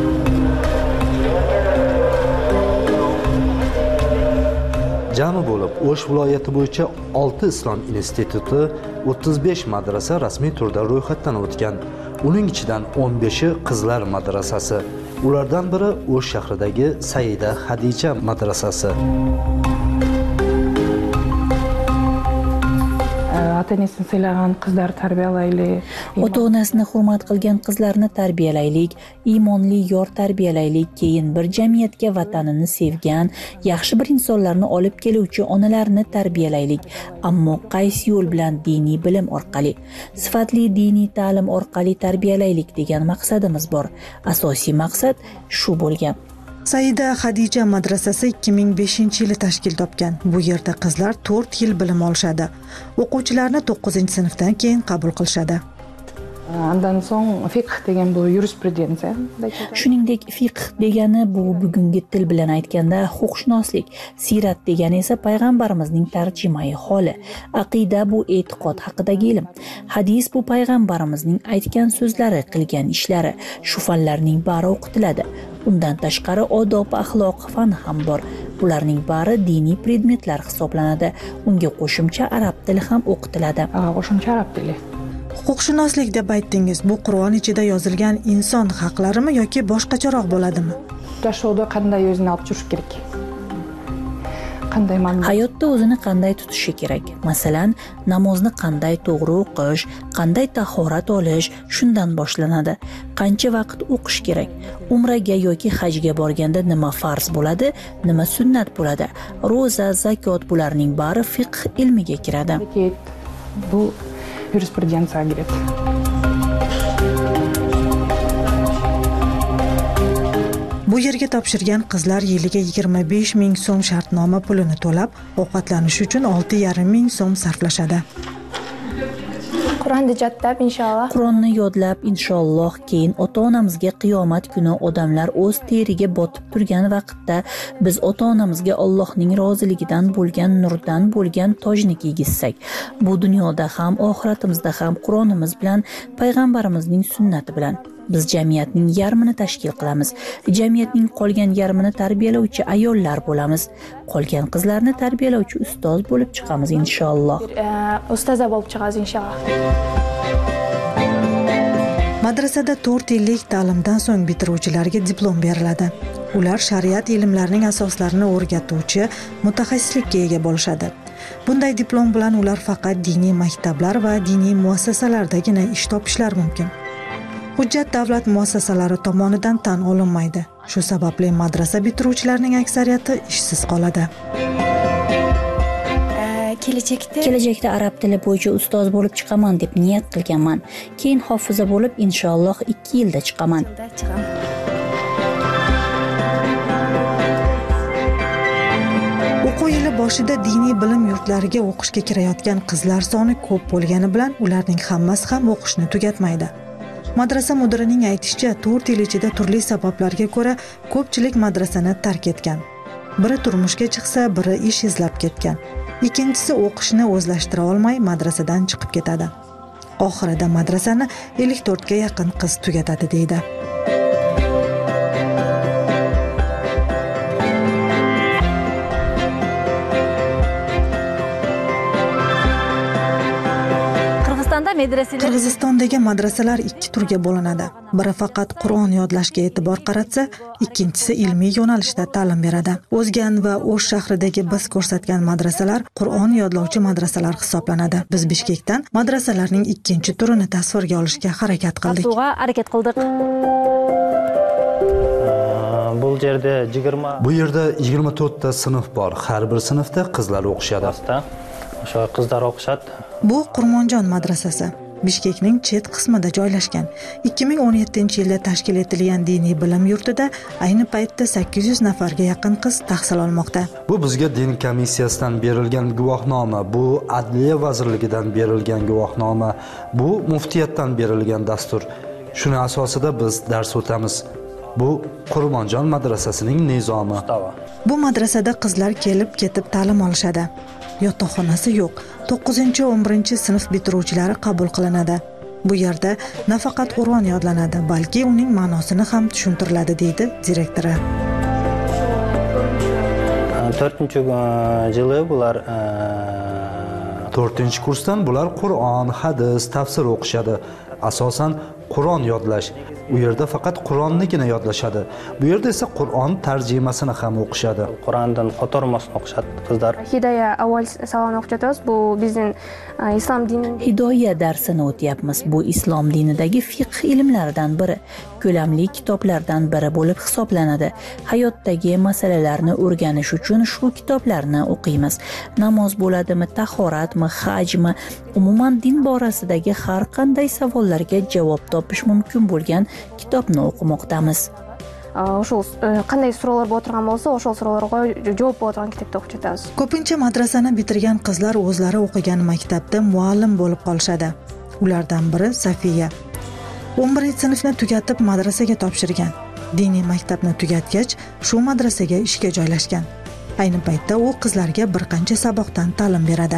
Jami bo'lib, O'sh viloyati bo'yicha olti islom instituti, o'ttiz besh madrasa rasmiy turda ro'yxatdan o'tgan. Uning ichidan o'n beshi qizlar madrasasi. Ulardan biri O'sh shahridagi Saida Xadija madrasasi. Ota-onasini saylagan qizlar tarbiyalaylik. Ota-onasini hurmat qilgan qizlarni tarbiyalaylik, iymonli yor tarbiyalaylik, keyin bir jamiyatga vatanini sevgan, yaxshi bir insonlarni olib keluvchi onalarni tarbiyalaylik. Ammo qaysi yo'l bilan? Diniy bilim orqali, sifatli diniy ta'lim orqali tarbiyalaylik degan maqsadimiz bor. Asosiy maqsad shu bo'lgan. Saida Xadija madrasasi ikki ming beshinchi yili tashkil topgan. Bu yerda qizlar to'rt yil bilim olishadi. O'quvchilarni to'qqizinchi sinfdan keyin qabul qilishadi. Undan so'ng fiqh degan bu yurisprudensiya. Shuningdek, fiqh degani bu bugungi til bilan aytganda huquqshunoslik, sirat degani esa payg'ambarimizning tarjimai holi, aqida bu e'tiqod haqidagi ilm, hadis bu payg'ambarimizning aytgan so'zlari, qilgan ishlari, shu fanlarning bari o'qitiladi. Undan tashqari odob, axloq fani ham bor. Bularning bari diniy predmetlar hisoblanadi. Unga qo'shimcha arab tili ham o'qitiladi. Qo'shimcha arab tili. Huquqshunoslik deb aytdingiz, bu Qur'on ichida yozilgan inson haqlarimi yoki boshqacharoq bo'ladimi? Yashovda qanday o'zini olib turish kerak? Qanday ma'lumot? Hayotda o'zini qanday tutishi kerak? Masalan, namozni qanday to'g'ri o'qish, qanday tahorat olish, shundan boshlanadi. Qancha vaqt o'qish kerak? Umraga yoki hajga borganda nima farz bo'ladi, nima sunnat bo'ladi? Roza, zakot bularning bari fiqh ilmiga kiradi. Bu yurisprudensiyaga kiradi. Bu yerga topshirgan qizlar yiliga yigirma besh ming so'm shartnoma pulini to'lab, ovqatlanish uchun olti yarim ming so'm sarflashadi. Qur'onni jattab inshaalloh. Qur'onni yodlab inshaalloh keyin ota-onamizga qiyomat kuni odamlar o'z teriga botib turgan vaqtda biz ota-onamizga Allohning roziligidan bo'lgan nurdan bo'lgan tojni kiygizsak, bu dunyoda ham oxiratimizda ham Qur'onimiz bilan payg'ambarimizning sunnati bilan biz jamiyatning yarmini tashkil qilamiz. Jamiyatning qolgan yarmini tarbiyalovchi ayollar bo'lamiz. Qolgan qizlarni tarbiyalovchi ustoz bo'lib chiqamiz inshaalloh. Ustoza bo'lib chiqamiz inshaalloh. Madrasada to'rt yillik ta'limdan so'ng bitiruvchilarga diplom beriladi. Ular shariat ilmlarining asoslarini o'rgatuvchi mutaxassislikka ega bo'lishadi. Bunday diplom bilan ular faqat diniy maktablar va diniy muassasalardagina ish topishlari mumkin. Hujjat davlat muassasalari tomonidan tan olinmaydi. Shu sababli madrasa bitiruvchilarining aksariyati ishsiz qoladi. Kelajakda kelajakda arab tili bo'yicha ustoz bo'lib chiqaman deb niyat qilganman. Keyin hofiza bo'lib inshaalloh ikki yilda chiqaman. O'quv yili boshida diniy bilim yurtlariga o'qishga kirayotgan qizlar soni ko'p bo'lgani bilan ularning hammasi ham o'qishni tugatmaydi. Madrasa mudirining aytishicha, to'rt yil ichida turli sabablarga ko'ra ko'pchilik madrasani tark etgan. Biri turmushga chiqsa, biri ish izlab ketgan. Ikkinchisi o'qishni o'zlashtira olmay madrasadan chiqib ketadi. Oxirida madrasani ellik to'rt ga yaqin qiz tugatadi deydi. Qirg'izistondagi madrasalar ikki turga bo'linadi. Biri faqat Qur'on yodlashga e'tibor qaratsa, ikkinchisi ilmiy yo'nalishda ta'lim beradi. O'zgan va O'sh shahridagi biz ko'rsatgan madrasalar Qur'on yodlovchi madrasalar hisoblanadi. Biz Bishkekdan madrasalarning ikkinchi turini tasvirga olishga harakat qildik. harakat qildik. Bu yerda yigirma Bu yerda yigirma to'rt ta sinf bor. Har bir sinfda qizlar o'qishadi. O'sha qizlar o'qishadi. Bu Qurmonjon madrasasi Bishkekning chet qismida joylashgan. ikki ming o'n yettinchi yilda tashkil etilgan diniy bilim yurtida ayni paytda sakkiz yuz nafarga yaqin qiz tahsil olmoqda. Bu bizga din komissiyasidan berilgan guvohnoma, bu Adliya vazirligidan berilgan guvohnoma, bu muftiyatdan berilgan dastur. Shuni asosida biz dars o'tamiz. Bu Qurmonjon madrasasining nizomi. Bu madrasada qizlar kelib ketib ta'lim olishadi. Yotoqxonasi yo'q. to'qqizinchi o'n birinchi sinf bitiruvchilari qabul qilinadi. Bu yerda nafaqat Qur'on yodlanadi, balki uning ma'nosini ham tushuntiriladi, deydi direktori. to'rtinchi yili bular to'rtinchi kursdan bular Qur'on, hadis, tafsir o'qishadi. Asosan Qur'on yodlash. U yerda faqat Qur'onnigina yodlashadi. Bu yerda esa Qur'on tarjimasini ham o'qishadi. Qur'ondan qo'tarmasini o'qishadi qizlar. Hidoya avval salomni o'qitamiz. Bu bizning islom dini. Hidoya darsini o'tyapmiz. Bu islom dinidagi fiqh ilmlaridan biri, ko'lamli kitoblardan biri bo'lib hisoblanadi. Hayotdagi masalalarni o'rganish uchun shu kitoblarni o'qiymiz. Namoz bo'ladimi, tahoratmi, hajmi, umuman din borasidagi har qanday savollarga javob topish mumkin bo'lgan kitobni o'qimoqdamiz. O'sha qanday suralar bo'lib turgan bo'lsa, o'sha suralarga javob bo'lgan kitobni o'qitamiz. Ko'pincha madrasani bitirgan qizlar o'zlari o'qigan maktabda muallim bo'lib qolishadi. Ulardan biri Safiya. o'n birinchi sinfni tugatib madrasaga topshirgan. Diniy maktabni tugatgach, shu madrasaga ishga joylashgan. Ayni paytda u qizlarga bir qancha saboqdan ta'lim beradi.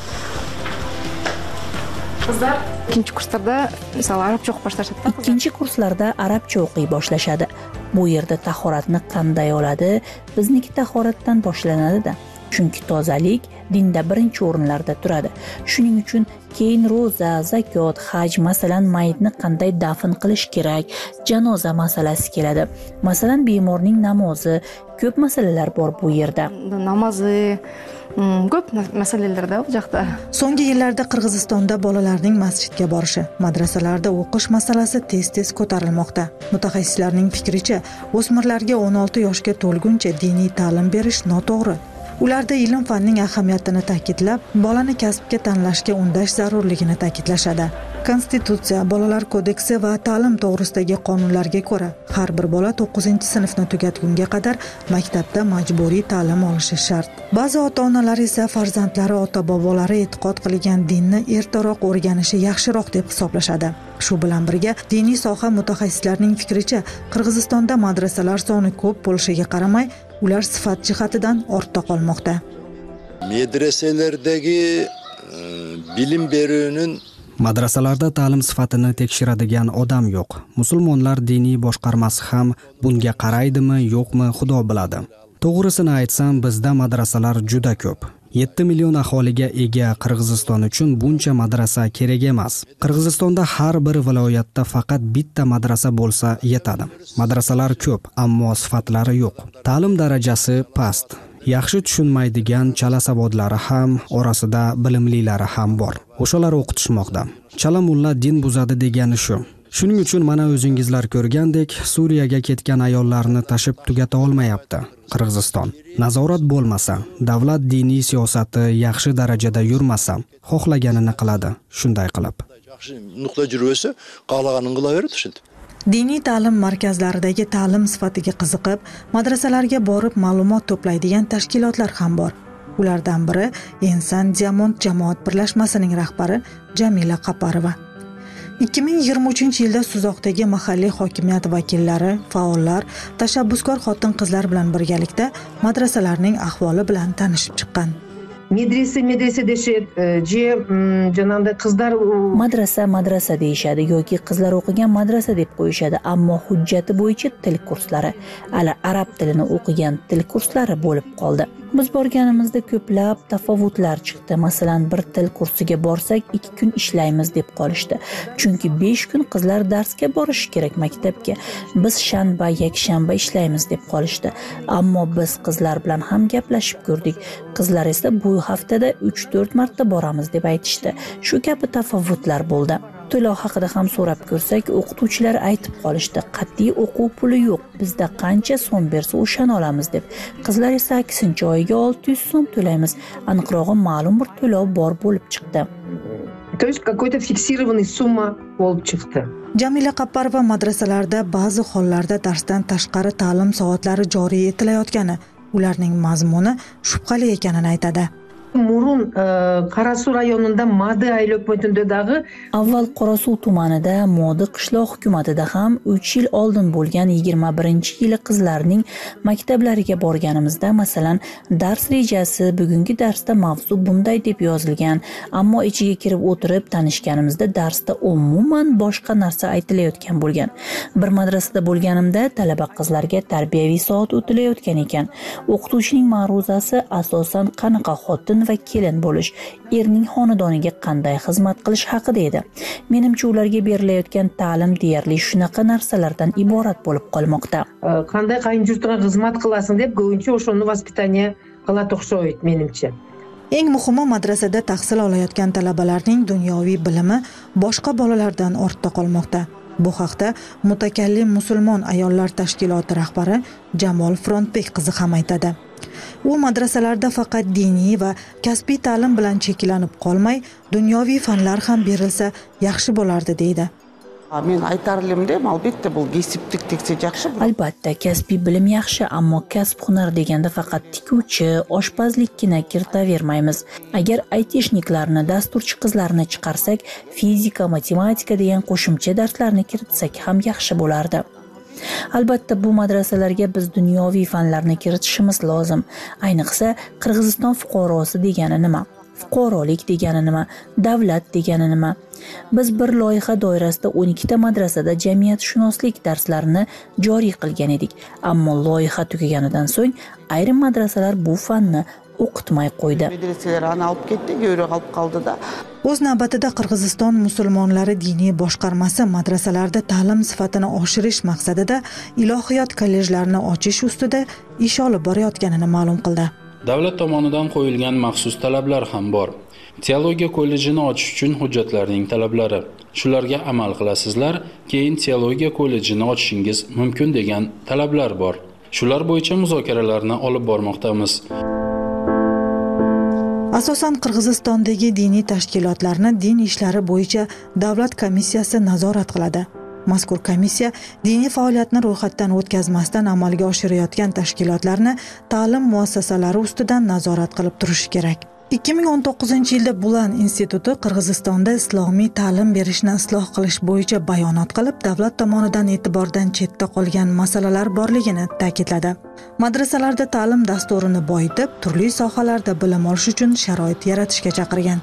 Qizlar ikkinchi kurslarda misol arabcha o'qib boshlashadi. Ikkinchi kurslarda arabcha o'qiy boshlashadi. Bu yerda tahoratni qanday oladi? Bizniki tahoratdan boshlanadi-da. Chunki tozalik dinda birinchi o'rinlarda turadi. Shuning uchun keyin roza, zakot, haj, masalan, mayitni qanday dafn qilish kerak, janoza masalasi keladi. Masalan, bemorning namozi, ko'p masalalar bor bu yerda. Namozi ko'p masalalarda bu yoqda. So'nggi yillarda Qirg'izistonda bolalarning masjidga borishi, madrasalarda o'qish masalasi tez-tez ko'tarilmoqda. Mutaxassislarning fikricha, o'smirlarga o'n olti yoshga to'lguncha diniy ta'lim berish noto'g'ri. Ularda ilm fanning ahamiyatini ta'kidlab, bolani kasbga tanlashga undash zarurligini ta'kidlashadi. Konstitutsiya, bolalar kodeksi va ta'lim to'g'risidagi qonunlarga ko'ra har bir bola to'qqizinchi sinfni tugatgunga qadar maktabda majburiy ta'lim olishi shart. Ba'zi ota-onalar esa farzandlari ota-bobolari e'tiqod qilgan dinni ertaroq o'rganishi yaxshiroq deb hisoblashadi. Shu bilan birga diniy soha mutaxassislarining fikricha, Qirg'izistonda madrasalar soni ko'p bo'lishiga qaramay, ular sifat jihatidan ortda qolmoqda. Medreselerdagi bilim beruvning Madrasalarda ta'lim sifatini tekshiradigan odam yo'q. Musulmonlar diniy boshqarmasi ham bunga qaraydimi, yo'qmi, Xudo biladi. To'g'risini aytsam, bizda madrasalar juda ko'p. yetti million aholiga ega Qirg'iziston uchun buncha madrasa kerak emas. Qirg'izistonda har bir viloyatda faqat bitta madrasa bo'lsa yetadi. Madrasalar ko'p, ammo sifatlari yo'q. Ta'lim darajasi past. Yaxshi tushunmaydigan chala savodlari ham, orasida bilimlilari ham bor. O'shalar o'qitishmoqda. Chala mulla din buzadi degani shu. Shuning uchun mana o'zingizlar ko'rgandek, Suriyaga ketgan ayollarni tashib tugata olmayapti Qirg'iziston. Nazorat bo'lmasa, davlat diniy siyosati yaxshi darajada yurmasa, xohlaganini qiladi, shunday qilib. Yaxshi nuqta jurvesi qolganini qilaveradi shunday. Diniy ta'lim markazlaridagi ta'lim sifatiga qiziqib, madrasalarga borib ma'lumot to'playdigan tashkilotlar ham bor. Ulardan biri Inson Diamond jamoat birlashmasining rahbari Jamila Qaparova. ikki ming yigirma uchinchi yilda Suzoqdagi mahalliy hokimiyat vakillari, faollar, tashabbuskor xotin-qizlar bilan birgalikda madrasalarning ahvoli bilan tanishib chiqqan. Medrese medrese deshib, je jananda qizlar madrasa madrasa deyishadi yoki qizlar o'qigan madrasa deb qo'yishadi, ammo hujjati bo'yicha til kurslari, ala arab tilini o'qigan til kurslari bo'lib qoldi. Biz borganimizda ko'plab tafovutlar chiqdi. Masalan, bir til kursiga borsak ikki kun ishlaymiz deb qolishdi. Chunki besh kun qizlar darsga borishi kerak maktabga. Biz shanba, yakshanba ishlaymiz deb qolishdi. Ammo biz qizlar bilan ham gaplashib ko'rdik. Qizlar esa bu haftada uch to'rt marta boramiz deb aytishdi. Shu kabi tafovutlar bo'ldi. To'lov haqida ham so'rab ko'rsak, o'qituvchilar aytib qolishdi, qat'iy o'quv puli yo'q, bizda qancha so'm bersa o'shani olamiz deb. Qizlar esa aksincha oyiga olti yuz so'm to'laymiz. Aniqrog'i ma'lum bir to'lov bor bo'lib chiqdi. То есть какой-то фиксированный сумма bo'lib chiqdi. Jamila Qaparova madrasalarda ba'zi hollarda darsdan tashqari ta'lim soatlari joriy etilayotgani, ularning mazmuni shubhali ekanini aytadi. Murun Qarasuv rayonida Madi aylov punktidagi avval Qorasuv tumanida Modi qishloq hukumatida ham uch yil oldin bo'lgan yigirma birinchi yili qizlarning maktablariga borganimizda, masalan, dars rejasi, bugungi darsda mavzu bunday deb yozilgan, ammo ichiga kirib o'tirib tanishganimizda darsda umuman boshqa narsa aytilayotgan bo'lgan. Bir madrasada bo'lganimda talaba qizlarga tarbiyaviy soat o'tilayotgan ekan. O'qituvchining ma'ruzasi asosan qanaqa xotin va kelin bo'lish, erning xonadoniga qanday xizmat qilish haqida edi. Menimcha ularga berilayotgan ta'lim deyarli shunaqa narsalardan iborat bo'lib qolmoqda. Qanday qayinjurtga xizmat qilasan deb go'yincha o'shani vaspitaniya qiladi o'xshaydi menimcha. Eng muhimi, madrasada tahsil olayotgan talabalarning dunyoviy bilimi boshqa bolalardan ortda qolmoqda. Bu haqda Mutakallim musulmon ayollar tashkiloti rahbari Jamol Frontbek qizi ham aytadi. U madrasalarda faqat diniy va kasbiy ta'lim bilan cheklanib qolmay, dunyoviy fanlar ham berilsa yaxshi bo'lardi deydi. Men aytarimda, albatta bu kesiblik teksa yaxshi. Albatta, kasbiy bilim yaxshi, ammo kasb hunar deganda faqat tikuvchi, oshpazlikkina kiritavermaymiz. Agar aytishniklarni, dasturchi qizlarni chiqarsak, fizika, matematika degan qo'shimcha darslarni kiritsak ham yaxshi bo'lardi. Albatta, bu madrasalarga biz dunyoviy fanlarni kiritishimiz lozim. Ayniqsa, Qirg'iziston fuqarosi degani nima? Fuqarolik degani nima? Davlat degani nima? Biz bir loyiha doirasida o'n ikkita madrasada jamiyatshunoslik darslarini joriy qilgan edik. Ammo loyiha tugaganidan so'ng ayrim madrasalar bu fanni o'qitmay qo'ydi. Madrasalarni olib ketdi, go'ri qolib qoldi-da. O'z navbatida Qirg'iziston musulmonlari diniy boshqarmasi madrasalarda ta'lim sifatini oshirish maqsadida ilohiyot kollejlarini ochish ustida ish olib borayotganini ma'lum qildi. Davlat tomonidan qo'yilgan maxsus talablar ham bor. Teologiya kollejini ochish uchun hujjatlarning talablari. Shularga amal qilasizlar, keyin teologiya kollejini ochishingiz mumkin degan talablar bor. Shular bo'yicha muzokaralarni olib bormoqdamiz. Asosan Qirg'izistondagi diniy tashkilotlarni din ishlari bo'yicha davlat komissiyasi nazorat qiladi. Mazkur komissiya diniy faoliyatni ro'yxatdan o'tkazmasdan amalga oshirayotgan tashkilotlarni ta'lim muassasalari ustidan nazorat qilib turishi kerak. ikki ming o'n to'qqizinchi yilda Bulan instituti Qirg'izistonda islomiy ta'lim berishni isloh qilish bo'yicha bayonot qilib, davlat tomonidan e'tibordan chetda qolgan masalalar borligini ta'kidladi. Madrasalarda ta'lim dasturini boyitib, turli sohalarda bilim olish uchun sharoit yaratishga chaqirgan.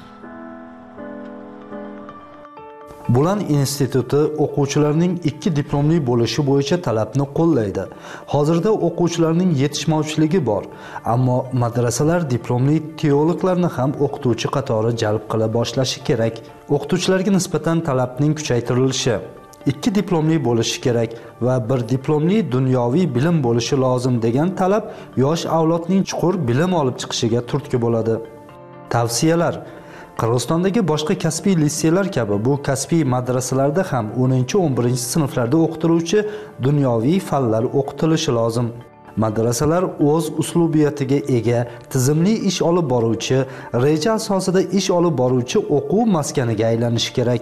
Bulan instituti o'quvchilarning ikki diplomli bo'lishi bo'yicha talabni qo'llaydi. Hozirda o'quvchilarning yetishmovchiligi bor, ammo madrasalar diplomli teologlarni ham o'qituvchi qatori jalb qila boshlashi kerak. O'qituvchilarga nisbatan talabning kuchaytirilishi, ikki diplomli bo'lishi kerak va bir diplomli dunyoviy bilim bo'lishi lozim degan talab yosh avlodning chuqur bilim olib chiqishiga turtki bo'ladi. Tavsiyalar: Qirg'izistondagi boshqa kasbiy litseylar kabi bu kasbiy madrasalarda ham o'ninchi o'n birinchi sinflarda o'qitiluvchi dunyoviy fanlar o'qitilishi lozim. Madrasalar o'z uslubiyatiga ega, tizimli ish olib boruvchi, reja asosida ish olib boruvchi o'quv maskaniga aylanishi kerak.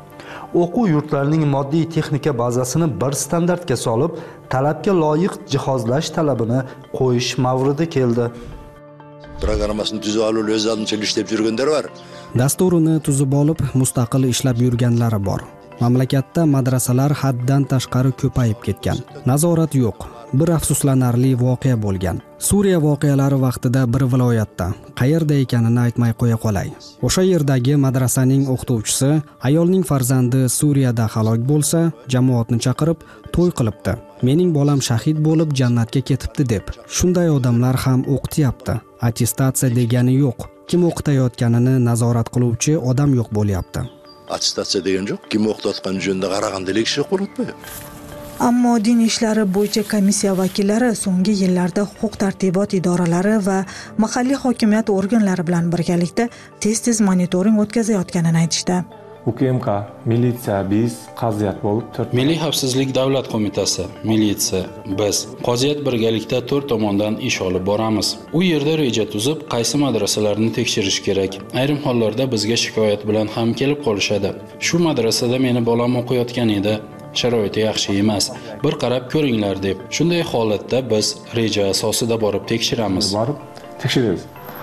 O'quv yurtlarining moddiy texnika bazasini bir standartga solib, talabga loyiq jihozlash talabini qo'yish mavridi keldi. Programmasini tuzib olib, o'z aldincha ishlab yurganlar bor. Dasturini tuzib olib, mustaqil ishlab yurganlari bor. Mamlakatda madrasalar haddan tashqari ko'payib ketgan. Nazorat yo'q. Bir afsuslanarli voqea bo'lgan. Suriya voqealari vaqtida bir viloyatda, qayerda ekanini aytmay qo'ya qolay. O'sha yerdagi madrasaning o'qituvchisi ayolning farzandi Suriyada halok bo'lsa, jamoatni chaqirib to'y qilibdi. Mening bolam shahid bo'lib jannatga ketibdi deb. Shunday odamlar ham o'qityapti. Attestatsiya degani yo'q. Kim o'qitayotganini nazorat qiluvchi odam yo'q bo'lyapti. Attestatsiya degan yo'q. Kim o'qitayotgan joyda qaragandalik ish qo'yilibdi. Ammo din ishlari bo'yicha komissiya vakillari so'nggi yillarda huquq-tartibot idoralari va mahalliy hokimiyat organlari bilan birgalikda tez-tez monitoring o'tkazayotganini aytishdi. U K M K, militsiya, biz, qaziyat bo'lib to'rt. Milliy xavfsizlik davlat qo'mitasi, militsiya, biz qoziyat birgalikda to'rt tomondan ish olib boramiz. U yerda reja tuzib, qaysi madrasalarni tekshirish kerak. Ayrim hollarda bizga shikoyat bilan ham kelib qolishadi. Shu madrasada meni bolam o'qiyotgan edi. Sharoiti yaxshi emas. Bir qarab ko'ringlar deb. Shunday holatda biz reja asosida borib tekshiramiz. Borib tekshiramiz.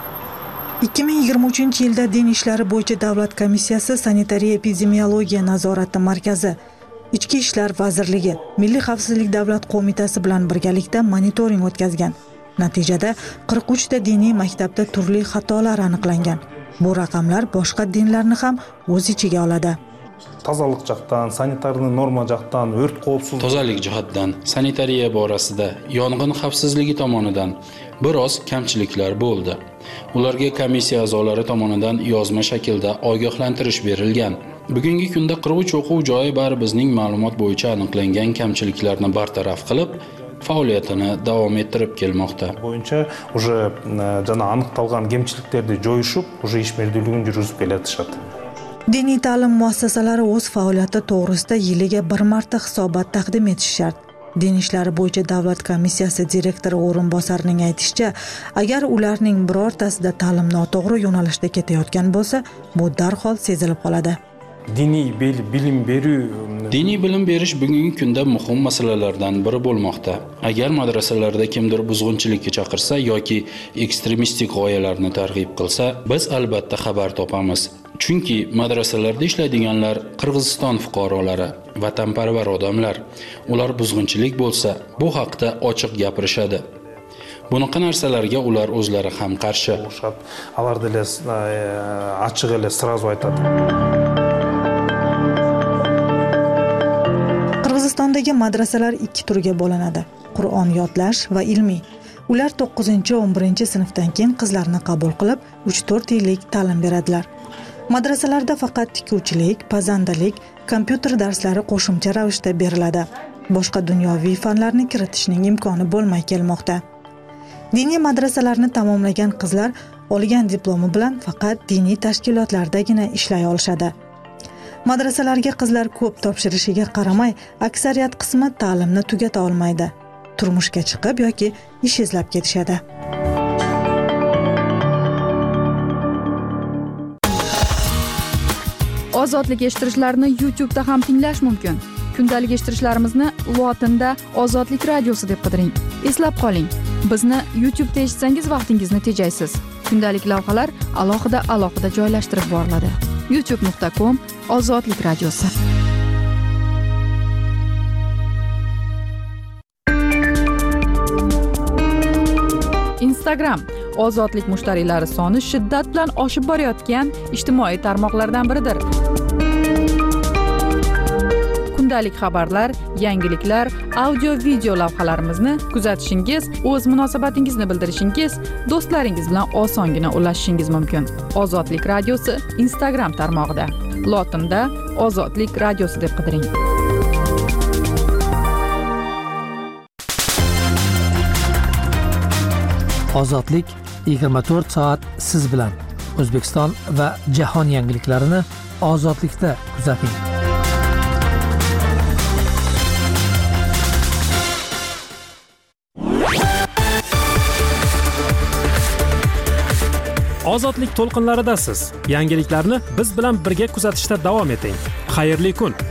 ikki ming yigirma uchinchi yilda din ishlari bo'yicha davlat komissiyasi sanitariya epidemiologiya nazorati markazi, Ichki ishlar vazirligi, Milliy xavfsizlik davlat qo'mitasi bilan birgalikda monitoring o'tkazgan. Natijada qirq uch ta diniy maktabda turli xatolar aniqlangan. Bu raqamlar boshqa dinlarni ham o'z ichiga oladi. Tozalik jaqdan, sanitarniy norma jaqdan, o't qavfsizligi, tozalik jihatdan, sanitariya borasida, yong'in xavfsizligi tomonidan biroz kamchiliklar bo'ldi. Ularga komissiya a'zolari tomonidan yozma shaklda ogohlantirish berilgan. Bugungi kunda qirq uch o'quv joyi bari bizning ma'lumot bo'yicha aniqlangan kamchiliklarni bartaraf qilib, faoliyatini davom ettirib kelmoqda. Bo'yicha уже jana aniqtalgan kamchiliklarni joyishib, уже ish merdiyligini yurgizib kelayotishadi. Diniy ta'lim muassasalari o'z faoliyati to'g'risida yiliga bir marta hisobot taqdim etish shart. Din ishlari bo'yicha davlat komissiyasi direktori o'rinbosarining aytishicha, agar ularning birortasida ta'lim noto'g'ri yo'nalishda ketayotgan bo'lsa, bu darhol sezilib qoladi. Diniy bilim berish Diniy bilim berish bugungi kunda muhim masalalardan biri bo'lmoqda. Agar madrasalarda kimdir buzg'unchilikka chaqirsa yoki ekstremistik g'oyalarni targ'ib qilsa, biz albatta xabar topamiz. Chunki madrasalarda ishlaydiganlar Qirg'iziston fuqarolari, vatanparvar odamlar. Ular buzg'unchilik bo'lsa, bu haqda ochiq gapirishadi. Bunaqa narsalarga ular o'zlari ham qarshi. Alarda ochiq ele сразу aytadi. Qirg'izistondagi madrasalar ikki turga bo'linadi: Qur'on yodlash va ilmiy. Ular to'qqizinchi o'n birinchi sinfdan keyin qizlarni qabul qilib, uch to'rt yillik ta'lim beradilar. Madrasalarda faqat tikuvchilik, pazandalik, kompyuter darslari qo'shimcha ravishda beriladi. Boshqa dunyoviy fanlarni kiritishning imkoni bo'lmay kelmoqda. Diniy madrasalarni tamomlagan qizlar olgan diplomi bilan faqat diniy tashkilotlardagina ishlay olishadi. Madrasalarga qizlar ko'p topshirishiga qaramay, aksariyat qismi ta'limni tugata olmaydi. Turmushga chiqib yoki ish izlab ketishadi. Ozodlik eshittirichlarini YouTube'da ham tinglash mumkin. Kundalik eshittirishlarimizni lotinda Ozodlik radiosi deb qidiring. Eslab qoling, bizni YouTube'da eshitsangiz vaqtingizni tejaysiz. Kundalik lavhalar alohida alohida joylashtirib boriladi. youtube nuqta com Ozodlik radiosi. Instagram ozodlik mushtariylari soni shiddat bilan oshib borayotgan ijtimoiy tarmoqlardan biridir. Kundalik xabarlar, yangiliklar, audio video lavhalarimizni kuzatishingiz, o'z munosabatingizni bildirishingiz, do'stlaringiz bilan osongina ulashishingiz mumkin. Ozodlik radiosi Instagram tarmog'ida. Lotinda Ozodlik radiosi deb qidiring. Ozodlik yigirma to'rt soat siz bilan. O'zbekiston va jahon yangiliklarini ozodlikda kuzating. Ozodlik to'lqinlaridasiz. Yangiliklarni biz bilan birga kuzatishda davom eting. Xayrli kun.